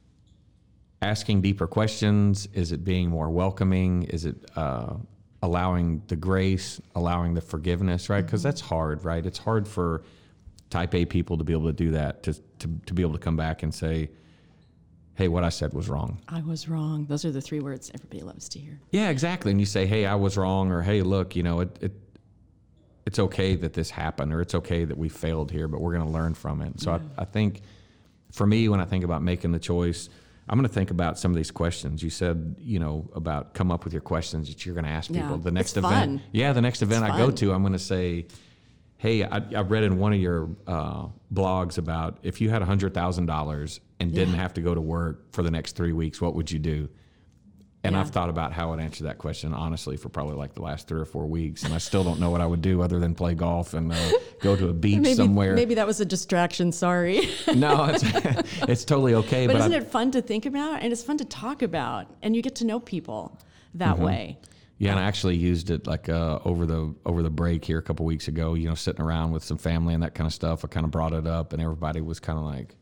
asking deeper questions? Is it being more welcoming? Is it uh, allowing the grace, allowing the forgiveness, right? Because mm-hmm. that's hard, right? It's hard for type A people to be able to do that, to, to to be able to come back and say, hey, what I said was wrong. I was wrong. Those are the three words everybody loves to hear. Yeah, exactly. And you say, hey, I was wrong, or hey, look, you know, it, it it's okay that this happened, or it's okay that we failed here, but we're going to learn from it. So yeah. I, I think for me, when I think about making the choice, I'm going to think about some of these questions. You said, you know, about come up with your questions that you're going to ask people. Yeah, the next it's event. Fun. Yeah, the next event it's I fun. go to, I'm going to say, hey, I, I read in one of your uh, blogs about if you had one hundred thousand dollars and didn't yeah. have to go to work for the next three weeks, what would you do? And yeah. I've thought about how I'd answer that question, honestly, for probably like the last three or four weeks. And I still don't know what I would do other than play golf and uh, go to a beach maybe, somewhere. Maybe that was a distraction, sorry. No, it's, it's totally okay. But, but isn't I, it fun to think about? And it's fun to talk about. And you get to know people that mm-hmm. way. Yeah, and I actually used it like uh, over the over the break here a couple weeks ago, you know, sitting around with some family and that kind of stuff. I kind of brought it up, and everybody was kind of like,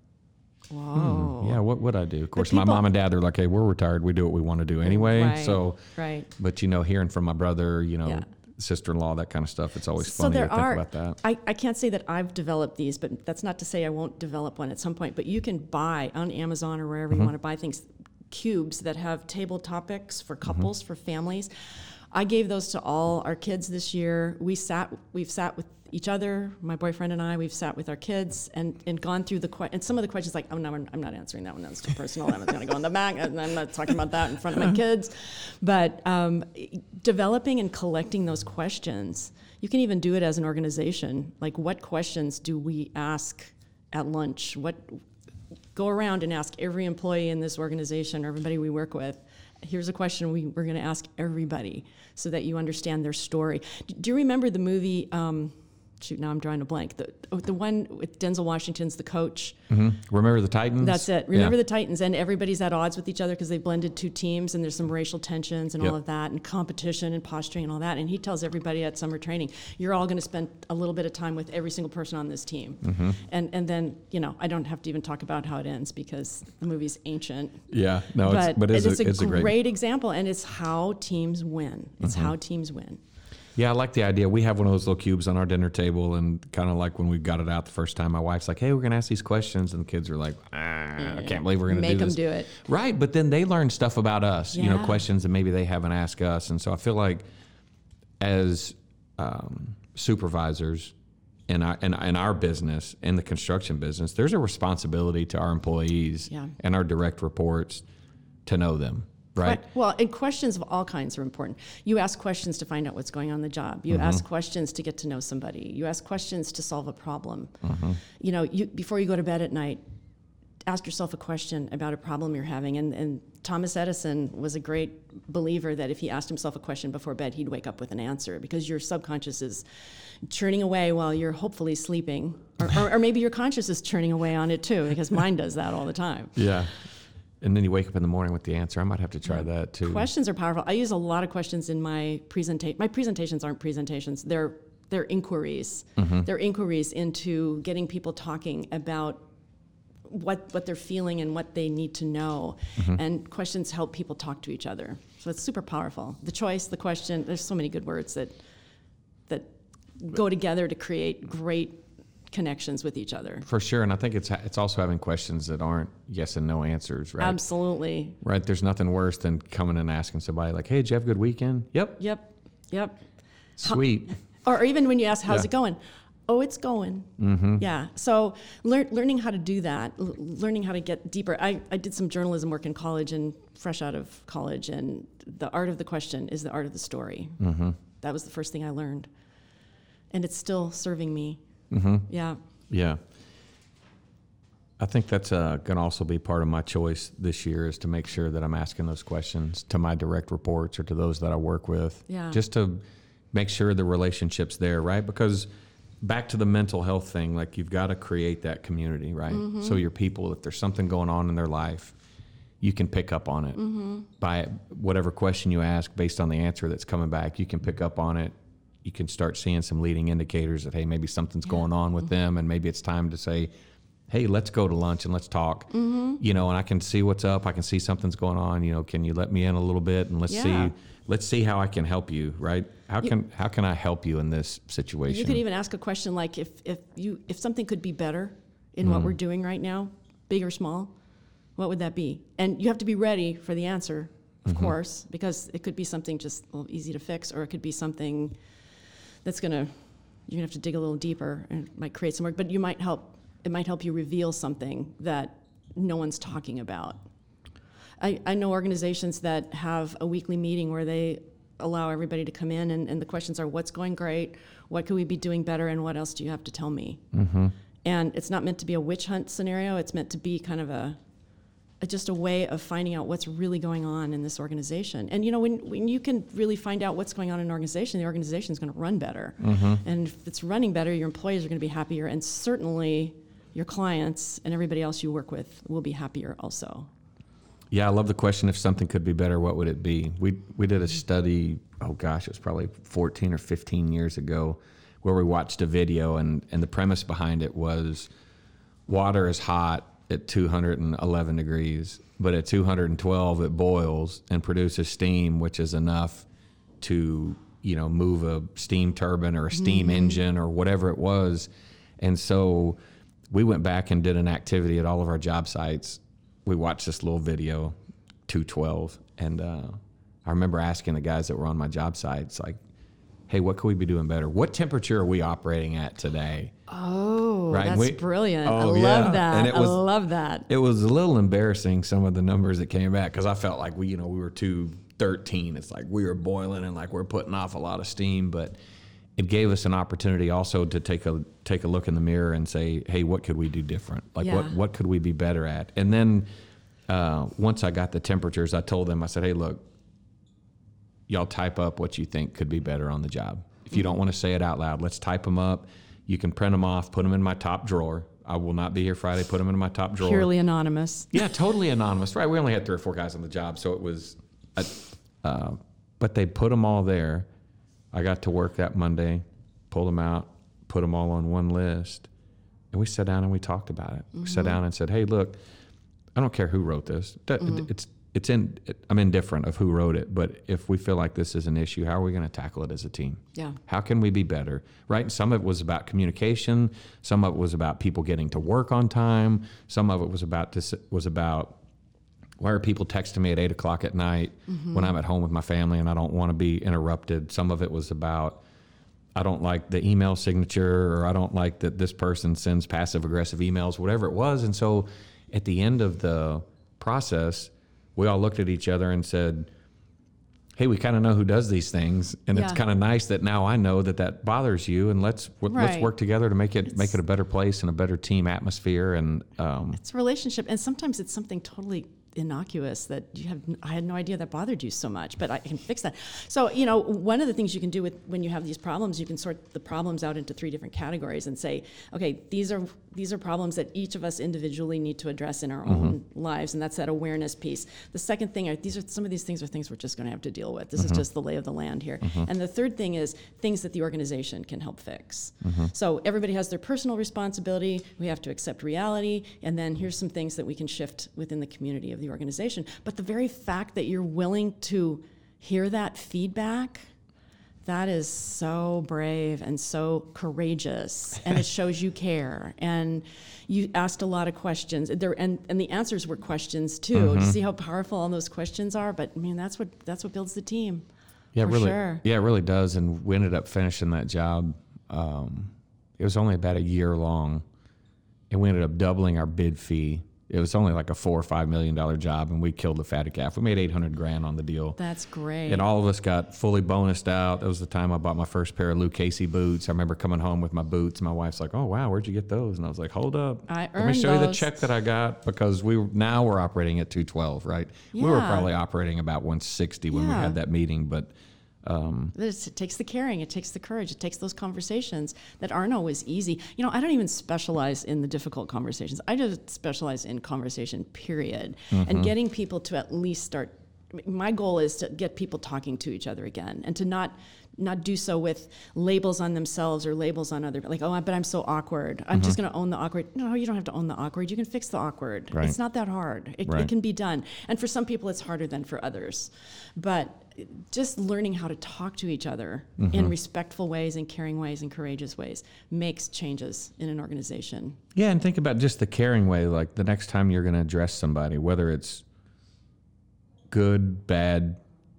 whoa. Hmm, yeah, what would I do? Of course, people, my mom and dad, they're like, hey, we're retired. We do what we want to do anyway. Right, so, right. But, you know, hearing from my brother, you know, yeah. sister-in-law, that kind of stuff, it's always so funny there to think are, about that. I, I can't say that I've developed these, but that's not to say I won't develop one at some point. But you can buy on Amazon or wherever mm-hmm. you want to buy things, cubes that have table topics for couples, mm-hmm. for families. I gave those to all our kids this year. We sat, we've sat with each other, my boyfriend and I, we've sat with our kids and, and gone through the que- and some of the questions like, oh no, I'm not answering that one. That's too personal. I'm going to go in the back, and I'm not talking about that in front of my kids. But um, developing and collecting those questions, you can even do it as an organization. Like, what questions do we ask at lunch? What go around and ask every employee in this organization or everybody we work with. Here's a question we, we're going to ask everybody so that you understand their story. Do you remember the movie um, shoot, now I'm drawing a blank. The the one with Denzel Washington's the coach. Mm-hmm. Remember the Titans? That's it. Remember Yeah. the Titans, and everybody's at odds with each other because they blended two teams, and there's some racial tensions and Yep. all of that, and competition and posturing and all that. And he tells everybody at summer training, "You're all going to spend a little bit of time with every single person on this team." Mm-hmm. And and then you know I don't have to even talk about how it ends because the movie's ancient. Yeah, no, but it's, but it's, it's a, a, it's a great, great. example, and it's how teams win. It's Mm-hmm. how teams win. Yeah, I like the idea. We have one of those little cubes on our dinner table, and kind of like when we got it out the first time, my wife's like, "Hey, we're gonna ask these questions," and the kids are like, ah, "I can't believe we're gonna Make do them this." do it. Right, but then they learn stuff about us, you know, Yeah. questions that maybe they haven't asked us, and so I feel like as um, supervisors in our, in, in our business, in the construction business, there's a responsibility to our employees Yeah. and our direct reports to know them, right? Que- Well, and questions of all kinds are important. You ask questions to find out what's going on in the job. You ask questions to get to know somebody. You ask questions to solve a problem. You know, you, before you go to bed at night, ask yourself a question about a problem you're having. And, and Thomas Edison was a great believer that if he asked himself a question before bed, he'd wake up with an answer because your subconscious is churning away while you're hopefully sleeping. Or, or, or maybe your conscious is churning away on it too, because mine does that all the time. Yeah. And then you wake up in the morning with the answer. I might have to try that too. Questions are powerful. I use a lot of questions in my presentation. My presentations aren't presentations. They're they're inquiries. Mm-hmm. They're inquiries into getting people talking about what what they're feeling and what they need to know. Mm-hmm. And questions help people talk to each other. So it's super powerful. The choice, the question. There's so many good words that that go together to create great connections with each other. For sure, and I think it's it's also having questions that aren't yes and no answers, right? Absolutely. Right. There's nothing worse than coming and asking somebody like, "Hey, did you have a good weekend?" Yep. Yep. Yep. Sweet. Or even when you ask, how's Yeah. it going? Oh, it's going. Mm-hmm. Yeah. So lear- learning how to do that, l- learning how to get deeper. I, I did some journalism work in college and fresh out of college, and the art of the question is the art of the story. Mm-hmm. That was the first thing I learned. And it's still serving me. Mm-hmm. Yeah. Yeah. I think that's uh, going to also be part of my choice this year is to make sure that I'm asking those questions to my direct reports or to those that I work with. Yeah. Just to make sure the relationship's there, right? Because back to the mental health thing, like you've got to create that community, right? Mm-hmm. So your people, if there's something going on in their life, you can pick up on it. Mm-hmm. By whatever question you ask based on the answer that's coming back, you can pick up on it. You can start seeing some leading indicators that, hey, maybe something's Yeah. going on with Mm-hmm. them, and maybe it's time to say, hey, let's go to lunch and let's talk. Mm-hmm. You know, and I can see what's up. I can see something's going on. You know, can you let me in a little bit and let's Yeah. see, let's see how I can help you, right? How You- can how can I help you in this situation? You could even ask a question like if, if you if something could be better in what we're doing right now, big or small, what would that be? And you have to be ready for the answer, of course, because it could be something just a little easy to fix, or it could be something that's gonna you're gonna have to dig a little deeper and it might create some work, but you might help it might help you reveal something that no one's talking about. I, I know organizations that have a weekly meeting where they allow everybody to come in, and, and the questions are, what's going great, what could we be doing better, and what else do you have to tell me? Mm-hmm. And it's not meant to be a witch hunt scenario. It's meant to be kind of a, a just a way of finding out what's really going on in this organization. And you know, when when you can really find out what's going on in an organization, the organization is going to run better. Mm-hmm. And if it's running better, your employees are going to be happier, and certainly your clients and everybody else you work with will be happier also. Yeah, I love the question. If something could be better, what would it be? We we did a study. Oh gosh, it was probably fourteen or fifteen years ago, where we watched a video, and and the premise behind it was, water is hot at two hundred eleven degrees, but at two hundred twelve it boils and produces steam, which is enough to you know move a steam turbine or a steam Mm-hmm. engine or whatever it was, and so we went back and did an activity at all of our job sites. We watched this little video, two twelve, and uh, I remember asking the guys that were on my job sites, like, hey, what could we be doing better? What temperature are we operating at today? Oh, Right, that's we- brilliant. I Oh, love yeah. that. And it was- I love that. It was a little embarrassing, some of the numbers that came back, because I felt like we, you know, we were two thirteen. It's like we were boiling and like we're putting off a lot of steam, but it gave us an opportunity also to take a take a look in the mirror and say, hey, what could we do different? Like Yeah. what what could we be better at? And then uh, once I got the temperatures, I told them, I said, hey, look, y'all type up what you think could be better on the job. If you don't want to say it out loud, let's type them up. You can print them off, put them in my top drawer. I will not be here Friday. Put them in my top drawer. Purely anonymous. Yeah, totally anonymous. Right. We only had three or four guys on the job, so it was, a, uh, but they put them all there. I got to work that Monday, pulled them out, put them all on one list, and we sat down and we talked about it. Mm-hmm. We sat down and said, hey, look, I don't care who wrote this. Mm-hmm. It's it's in. It, I'm indifferent of who wrote it, but if we feel like this is an issue, how are we going to tackle it as a team? Yeah. How can we be better? Right. And some of it was about communication. Some of it was about people getting to work on time. Some of it was about this was about why are people texting me at eight o'clock at night mm-hmm. when I'm at home with my family and I don't want to be interrupted. Some of it was about I don't like the email signature, or I don't like that this person sends passive aggressive emails, whatever it was. And so at the end of the process, we all looked at each other and said, hey, we kind of know who does these things. And yeah. it's kind of nice that now I know that that bothers you, and let's w- right. let's work together to make it it's, make it a better place and a better team atmosphere. And um, it's a relationship. And sometimes it's something totally innocuous that you have I had no idea that bothered you so much, but I can fix that. So, you know, one of the things you can do with when you have these problems, you can sort the problems out into three different categories and say, okay, these are these are problems that each of us individually need to address in our mm-hmm. own lives, and that's that awareness piece. The second thing are these are some of these things are things we're just going to have to deal with. This mm-hmm. is just the lay of the land here. Mm-hmm. And the third thing is things that the organization can help fix. Mm-hmm. So everybody has their personal responsibility. We have to accept reality, and then here's some things that we can shift within the community of the organization. But the very fact that you're willing to hear that feedback, that is so brave and so courageous, and it shows you care. And you asked a lot of questions, there, and, and the answers were questions too. Mm-hmm. You see how powerful all those questions are? But I mean, that's what that's what builds the team. Yeah, for really. Sure. Yeah, it really does. And we ended up finishing that job. Um, it was only about a year long, and we ended up doubling our bid fee. It was only like a four or five million dollar job, and we killed the fatted calf. We made eight hundred grand on the deal. That's great. And all of us got fully bonused out. That was the time I bought my first pair of Lou Casey boots. I remember coming home with my boots. My wife's like, "Oh wow, where'd you get those?" And I was like, "Hold up, I let me show those. you the check that I got," because we now we're operating at two twelve, right? Yeah. We were probably operating about one sixty when yeah. we had that meeting, but. Um, it takes the caring, it takes the courage, it takes those conversations that aren't always easy. You know, I don't even specialize in the difficult conversations. I just specialize in conversation, period. Mm-hmm. And getting people to at least start, my goal is to get people talking to each other again, and to not not do so with labels on themselves or labels on other, like, oh, but I'm so awkward. I'm mm-hmm. just going to own the awkward. No, you don't have to own the awkward. You can fix the awkward. Right. It's not that hard. It, right. it can be done. And for some people, it's harder than for others. But just learning how to talk to each other mm-hmm. in respectful ways and caring ways and courageous ways makes changes in an organization. Yeah, and think about just the caring way, like the next time you're going to address somebody, whether it's good, bad,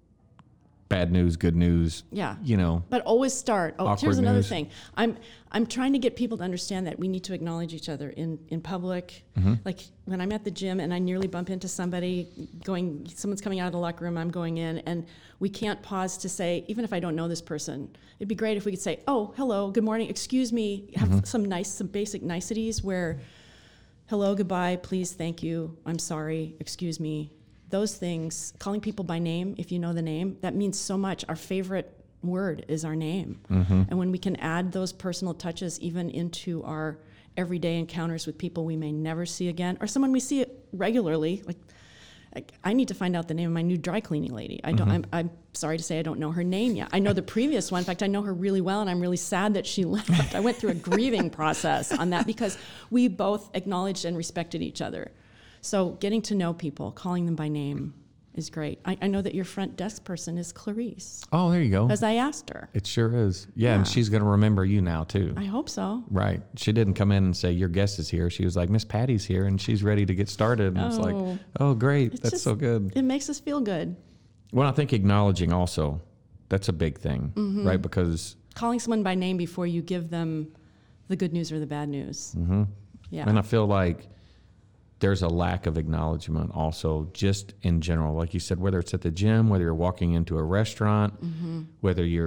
bad news, good news. Yeah. You know. But always start. Oh, here's another news. thing. I'm I'm trying to get people to understand that we need to acknowledge each other in, in public. Mm-hmm. Like when I'm at the gym and I nearly bump into somebody going, someone's coming out of the locker room, I'm going in, and we can't pause to say, even if I don't know this person, it'd be great if we could say, oh, hello, good morning, excuse me, have mm-hmm. some nice, some basic niceties where, hello, goodbye, please, thank you, I'm sorry, excuse me. Those things, calling people by name, if you know the name, that means so much. Our favorite word is our name. Mm-hmm. And when we can add those personal touches even into our everyday encounters with people we may never see again, or someone we see regularly, like, like I need to find out the name of my new dry cleaning lady. I don't. Mm-hmm. I'm, I'm sorry to say I don't know her name yet. I know the previous one. In fact, I know her really well, and I'm really sad that she left. I went through a grieving process on that because we both acknowledged and respected each other. So getting to know people, calling them by name is great. I, I know that your front desk person is Clarice. Oh, there you go. Because I asked her. It sure is. Yeah, yeah. And she's going to remember you now, too. I hope so. Right. She didn't come in and say, your guest is here. She was like, Miss Patty's here, and she's ready to get started. And oh. it's like, oh, great. It's that's just, so good. It makes us feel good. Well, I think acknowledging also, that's a big thing, mm-hmm. right? Because calling someone by name before you give them the good news or the bad news. Mm-hmm. Yeah. And I feel like there's a lack of acknowledgement also just in general. Like you said, whether it's at the gym, whether you're walking into a restaurant, mm-hmm. whether you're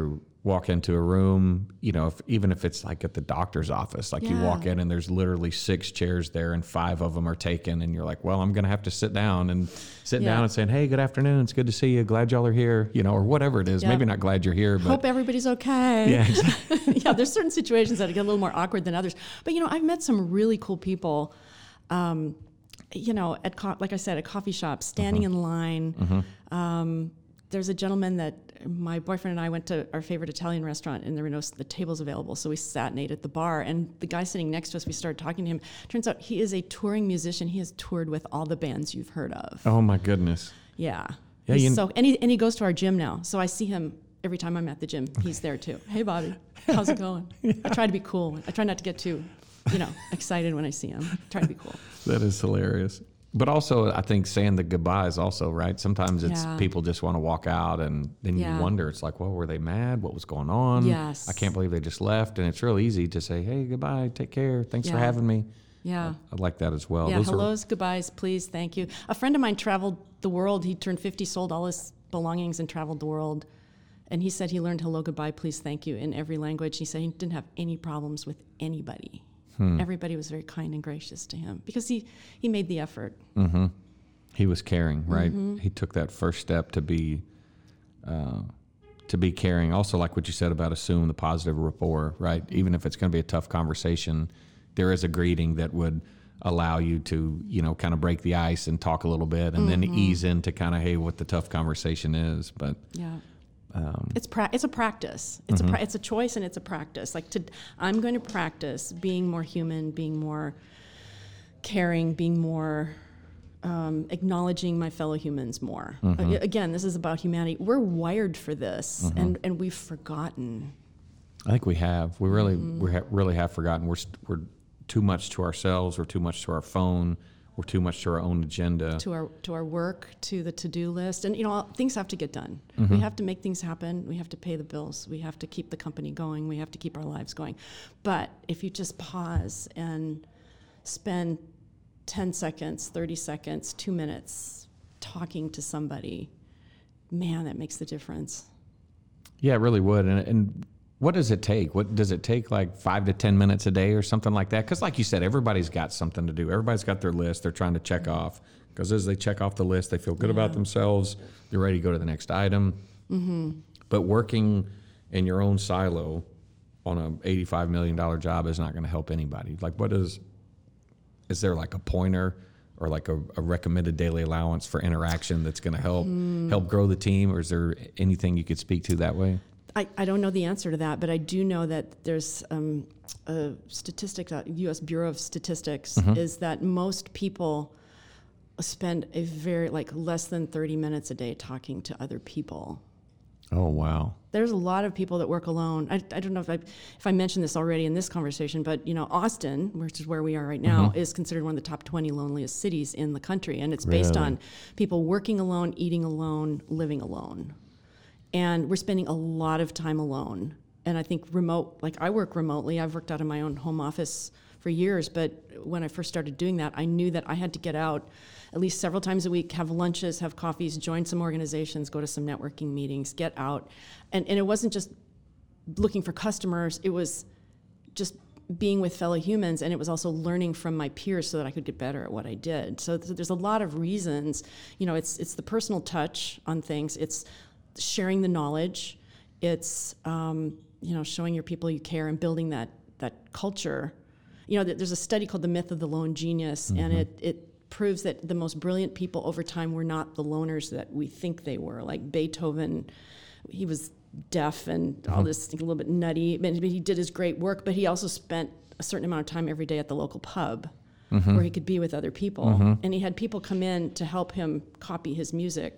walk into a room, you know, if, even if it's like at the doctor's office, like you Yeah. walk in and there's literally six chairs there and five of them are taken, and you're like, well, I'm going to have to sit down, and sitting Yeah. down and saying, hey, good afternoon. It's good to see you. Glad y'all are here, you know, or whatever it is. Yeah. Maybe not glad you're here, but Hope everybody's okay. yeah, exactly. Yeah, there's certain situations that get a little more awkward than others. But, you know, I've met some really cool people, um, you know, at co- like I said, at coffee shops, standing Uh-huh. in line. Mm-hmm. Um, there's a gentleman that my boyfriend and I went to our favorite Italian restaurant, and there were no the tables available, so we sat and ate at the bar. And the guy sitting next to us, we started talking to him. Turns out he is a touring musician. He has toured with all the bands you've heard of. Oh my goodness. Yeah. Yeah, He's you- so and he, and he goes to our gym now, so I see him every time I'm at the gym. He's there too. Hey, Bobby, how's it going? I try to be cool. I try not to get too, you know, excited when I see him. I try to be cool. That is hilarious. But also, I think saying the goodbyes also, right? Sometimes it's Yeah. people just want to walk out, and then Yeah. you wonder, it's like, well, were they mad? What was going on? Yes. I can't believe they just left. And it's real easy to say, hey, goodbye, take care, thanks for Yeah. having me. Yeah. I like that as well. Yeah, Those are- hellos, goodbyes, please, thank you. A friend of mine traveled the world. He turned fifty, sold all his belongings, and traveled the world. And he said he learned hello, goodbye, please, thank you in every language. He said he didn't have any problems with anybody. Hmm. Everybody was very kind and gracious to him because he, he made the effort. Mm-hmm. He was caring, right? Mm-hmm. He took that first step to be, uh, to be caring. Also, like what you said about assume the positive rapport, right? Even if it's going to be a tough conversation, there is a greeting that would allow you to, you know, kind of break the ice and talk a little bit, and Mm-hmm. then ease into kind of, hey, what the tough conversation is. But Yeah. um, It's pra- it's a practice. It's a pra- it's a choice, and it's a practice. Like to, I'm going to practice being more human, being more caring, being more um, acknowledging my fellow humans more. A- Again, this is about humanity. We're wired for this, and and we've forgotten. I think we have. We really, Mm-hmm. we ha- really have forgotten. We're st- we're too much to ourselves. We're too much to our phone. We're too much to our own agenda. To our to our work, to the to-do list, and you know things have to get done. We have to make things happen. We have to pay the bills. We have to keep the company going. We have to keep our lives going. But if you just pause and spend ten seconds, thirty seconds, two minutes talking to somebody, man, that makes the difference. Yeah, it really would. And, and what does it take? What does it take? Like five to ten minutes a day or something like that? Because, like you said, everybody's got something to do. Everybody's got their list. They're trying to check off. Because as they check off the list, they feel good about themselves. They're ready to go to the next item. Mm-hmm. But working in your own silo on a eighty-five million dollars job is not going to help anybody. Like, what is? Is there like a pointer or like a, a recommended daily allowance for interaction that's going to help help grow the team? Or is there anything you could speak to that way? I, I don't know the answer to that, but I do know that there's um, a statistic, uh, U S Bureau of Statistics, is that most people spend a very, like less than thirty minutes a day talking to other people. Oh, wow. There's a lot of people that work alone. I, I don't know if I if I mentioned this already in this conversation, but you know, Austin, which is where we are right now, Mm-hmm. is considered one of the top twenty loneliest cities in the country, and it's based Really? on people working alone, eating alone, living alone, and we're spending a lot of time alone. And I think remote, like I work remotely. I've worked out of my own home office for years, but when I first started doing that, I knew that I had to get out at least several times a week, have lunches, have coffees, join some organizations, go to some networking meetings, get out. And, and it wasn't just looking for customers, it was just being with fellow humans, and it was also learning from my peers so that I could get better at what I did. So th- there's a lot of reasons. You know, it's it's the personal touch on things, it's sharing the knowledge, it's um, you know, showing your people you care and building that that culture. You know, th- there's a study called The Myth of the Lone Genius, mm-hmm. and it it proves that the most brilliant people over time were not the loners that we think they were. Like Beethoven, he was deaf and mm-hmm. all this, a little bit nutty, but he did his great work, but he also spent a certain amount of time every day at the local pub mm-hmm. where he could be with other people. Mm-hmm. And he had people come in to help him copy his music.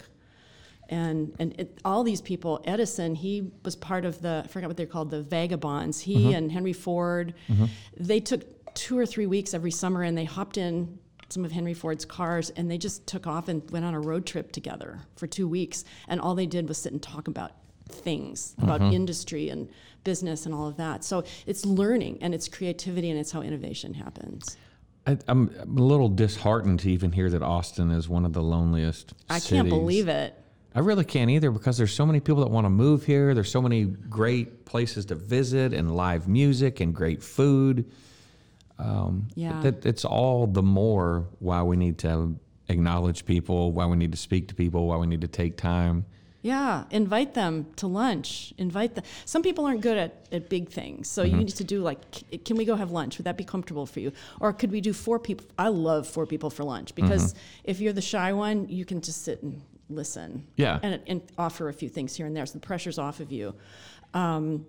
And and it, all these people, Edison, he was part of the, I forgot what they're called, the Vagabonds. He mm-hmm. and Henry Ford, mm-hmm. they took two or three weeks every summer and they hopped in some of Henry Ford's cars and they just took off and went on a road trip together for two weeks. And all they did was sit and talk about things, about mm-hmm. industry and business and all of that. So it's learning and it's creativity and it's how innovation happens. I, I'm, I'm a little disheartened to even hear that Austin is one of the loneliest I cities. can't believe it. I really can't either because there's so many people that want to move here. There's so many great places to visit and live music and great food. Um, Yeah. That it's all the more why we need to acknowledge people, why we need to speak to people, why we need to take time. Yeah, invite them to lunch. Invite them. Some people aren't good at, at big things, so mm-hmm. you need to do like, c- can we go have lunch? Would that be comfortable for you? Or could we do four people? I love four people for lunch because mm-hmm. if you're the shy one, you can just sit and listen. Yeah, and, and offer a few things here and there, so the pressure's off of you. Um,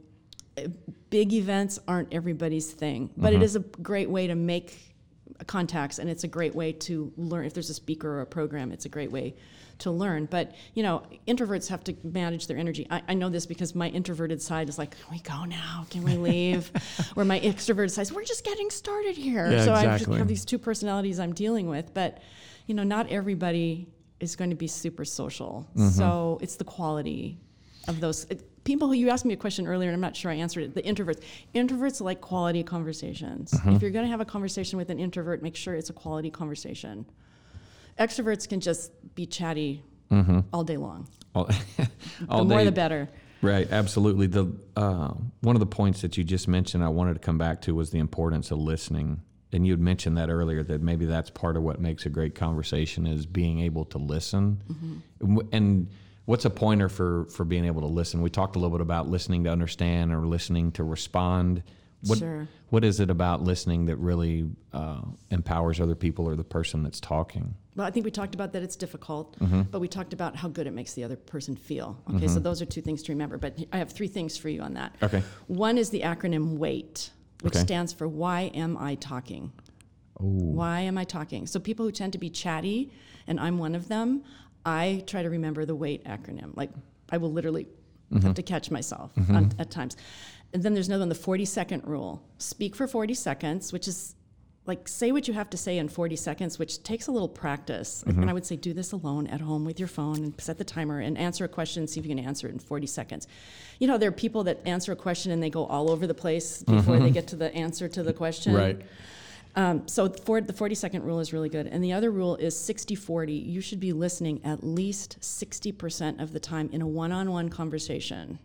big events aren't everybody's thing, but mm-hmm. it is a great way to make contacts, and it's a great way to learn. If there's a speaker or a program, it's a great way to learn. But, you know, introverts have to manage their energy. I, I know this because my introverted side is like, can we go now? Can we leave? Where my extroverted side is, we're just getting started here. Yeah, so exactly. I have these two personalities I'm dealing with. But, you know, not everybody is going to be super social. Mm-hmm. So it's the quality of those. It, people who, you asked me a question earlier, and I'm not sure I answered it, the introverts. Introverts like quality conversations. Mm-hmm. If you're going to have a conversation with an introvert, make sure it's a quality conversation. Extroverts can just be chatty mm-hmm. all day long. All, all the more day, the better. Right, absolutely. The uh, one of the points that you just mentioned I wanted to come back to was the importance of listening. And you had mentioned that earlier, that maybe that's part of what makes a great conversation is being able to listen. Mm-hmm. And what's a pointer for, for being able to listen? We talked a little bit about listening to understand or listening to respond. What, sure. What is it about listening that really uh, empowers other people or the person that's talking? Well, I think we talked about that it's difficult, mm-hmm. but we talked about how good it makes the other person feel. Okay, mm-hmm. so those are two things to remember, but I have three things for you on that. Okay. One is the acronym WAIT, which okay. stands for Why Am I Talking? Ooh. Why am I talking? So people who tend to be chatty, and I'm one of them, I try to remember the WAIT acronym. Like, I will literally mm-hmm. have to catch myself mm-hmm. on, at times. And then there's another one, the forty-second rule. Speak for forty seconds, which is like, say what you have to say in forty seconds, which takes a little practice. Mm-hmm. And I would say, do this alone at home with your phone and set the timer and answer a question, see if you can answer it in forty seconds. You know, there are people that answer a question and they go all over the place before mm-hmm. they get to the answer to the question. Right. Um, so for, the forty-second rule is really good. And the other rule is sixty forty. You should be listening at least sixty percent of the time in a one-on-one conversation.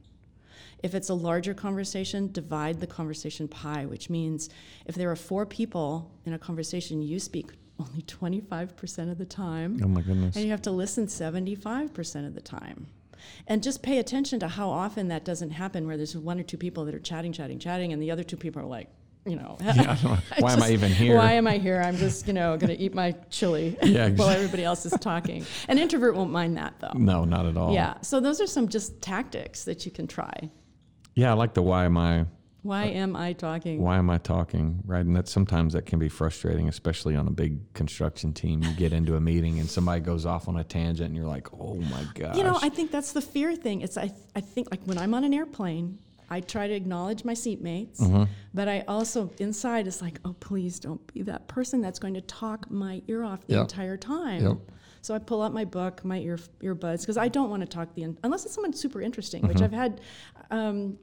If it's a larger conversation, divide the conversation pie, which means if there are four people in a conversation, you speak only twenty-five percent of the time. Oh, my goodness. And you have to listen seventy-five percent of the time. And just pay attention to how often that doesn't happen, where there's one or two people that are chatting, chatting, chatting, and the other two people are like, you know, yeah, why just, am I even here? Why am I here? I'm just, you know, going to eat my chili yeah, exactly. while everybody else is talking. An introvert won't mind that, though. No, not at all. Yeah. So those are some just tactics that you can try. Yeah, I like the why am I. Why uh, am I talking? Why am I talking? Right, and that sometimes that can be frustrating, especially on a big construction team. You get into a meeting and somebody goes off on a tangent, and you're like, "Oh my gosh!" You know, I think that's the fear thing. It's I, I think like when I'm on an airplane, I try to acknowledge my seatmates, mm-hmm. but I also inside is like, "Oh, please don't be that person that's going to talk my ear off the yep. entire time." Yep. So I pull out my book, my ear earbuds, because I don't want to talk the unless it's someone super interesting, mm-hmm. which I've had. Um,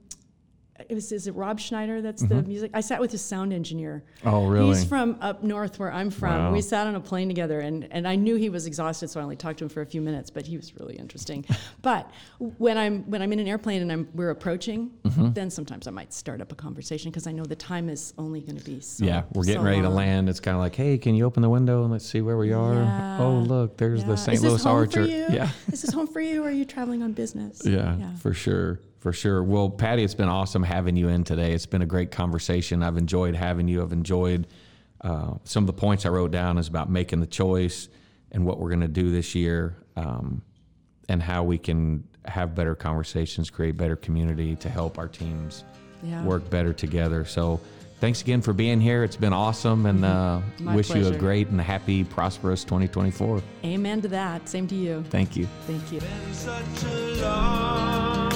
It was, is it Rob Schneider that's mm-hmm. the music? I sat with his sound engineer. Oh, really? He's from up north where I'm from. Wow. We sat on a plane together, and, and I knew he was exhausted, so I only talked to him for a few minutes, but he was really interesting. But when I'm when I'm in an airplane and I'm we're approaching, mm-hmm. then sometimes I might start up a conversation because I know the time is only going to be so Yeah, we're getting so ready long. to land. It's kind of like, hey, can you open the window and let's see where we are? Yeah. Oh, look, there's yeah. the Saint is this Louis home Archer. For you? Yeah. Is this home for you, or are you traveling on business? Yeah, yeah. for sure. For sure. Well, Patty, it's been awesome having you in today. It's been a great conversation. I've enjoyed having you. I've enjoyed uh, some of the points I wrote down is about making the choice and what we're going to do this year, um, and how we can have better conversations, create better community to help our teams yeah. work better together. So thanks again for being here. It's been awesome, and uh, wish pleasure. you a great and happy, prosperous twenty twenty-four. Amen to that. Same to you. Thank you. Thank you. Been such a long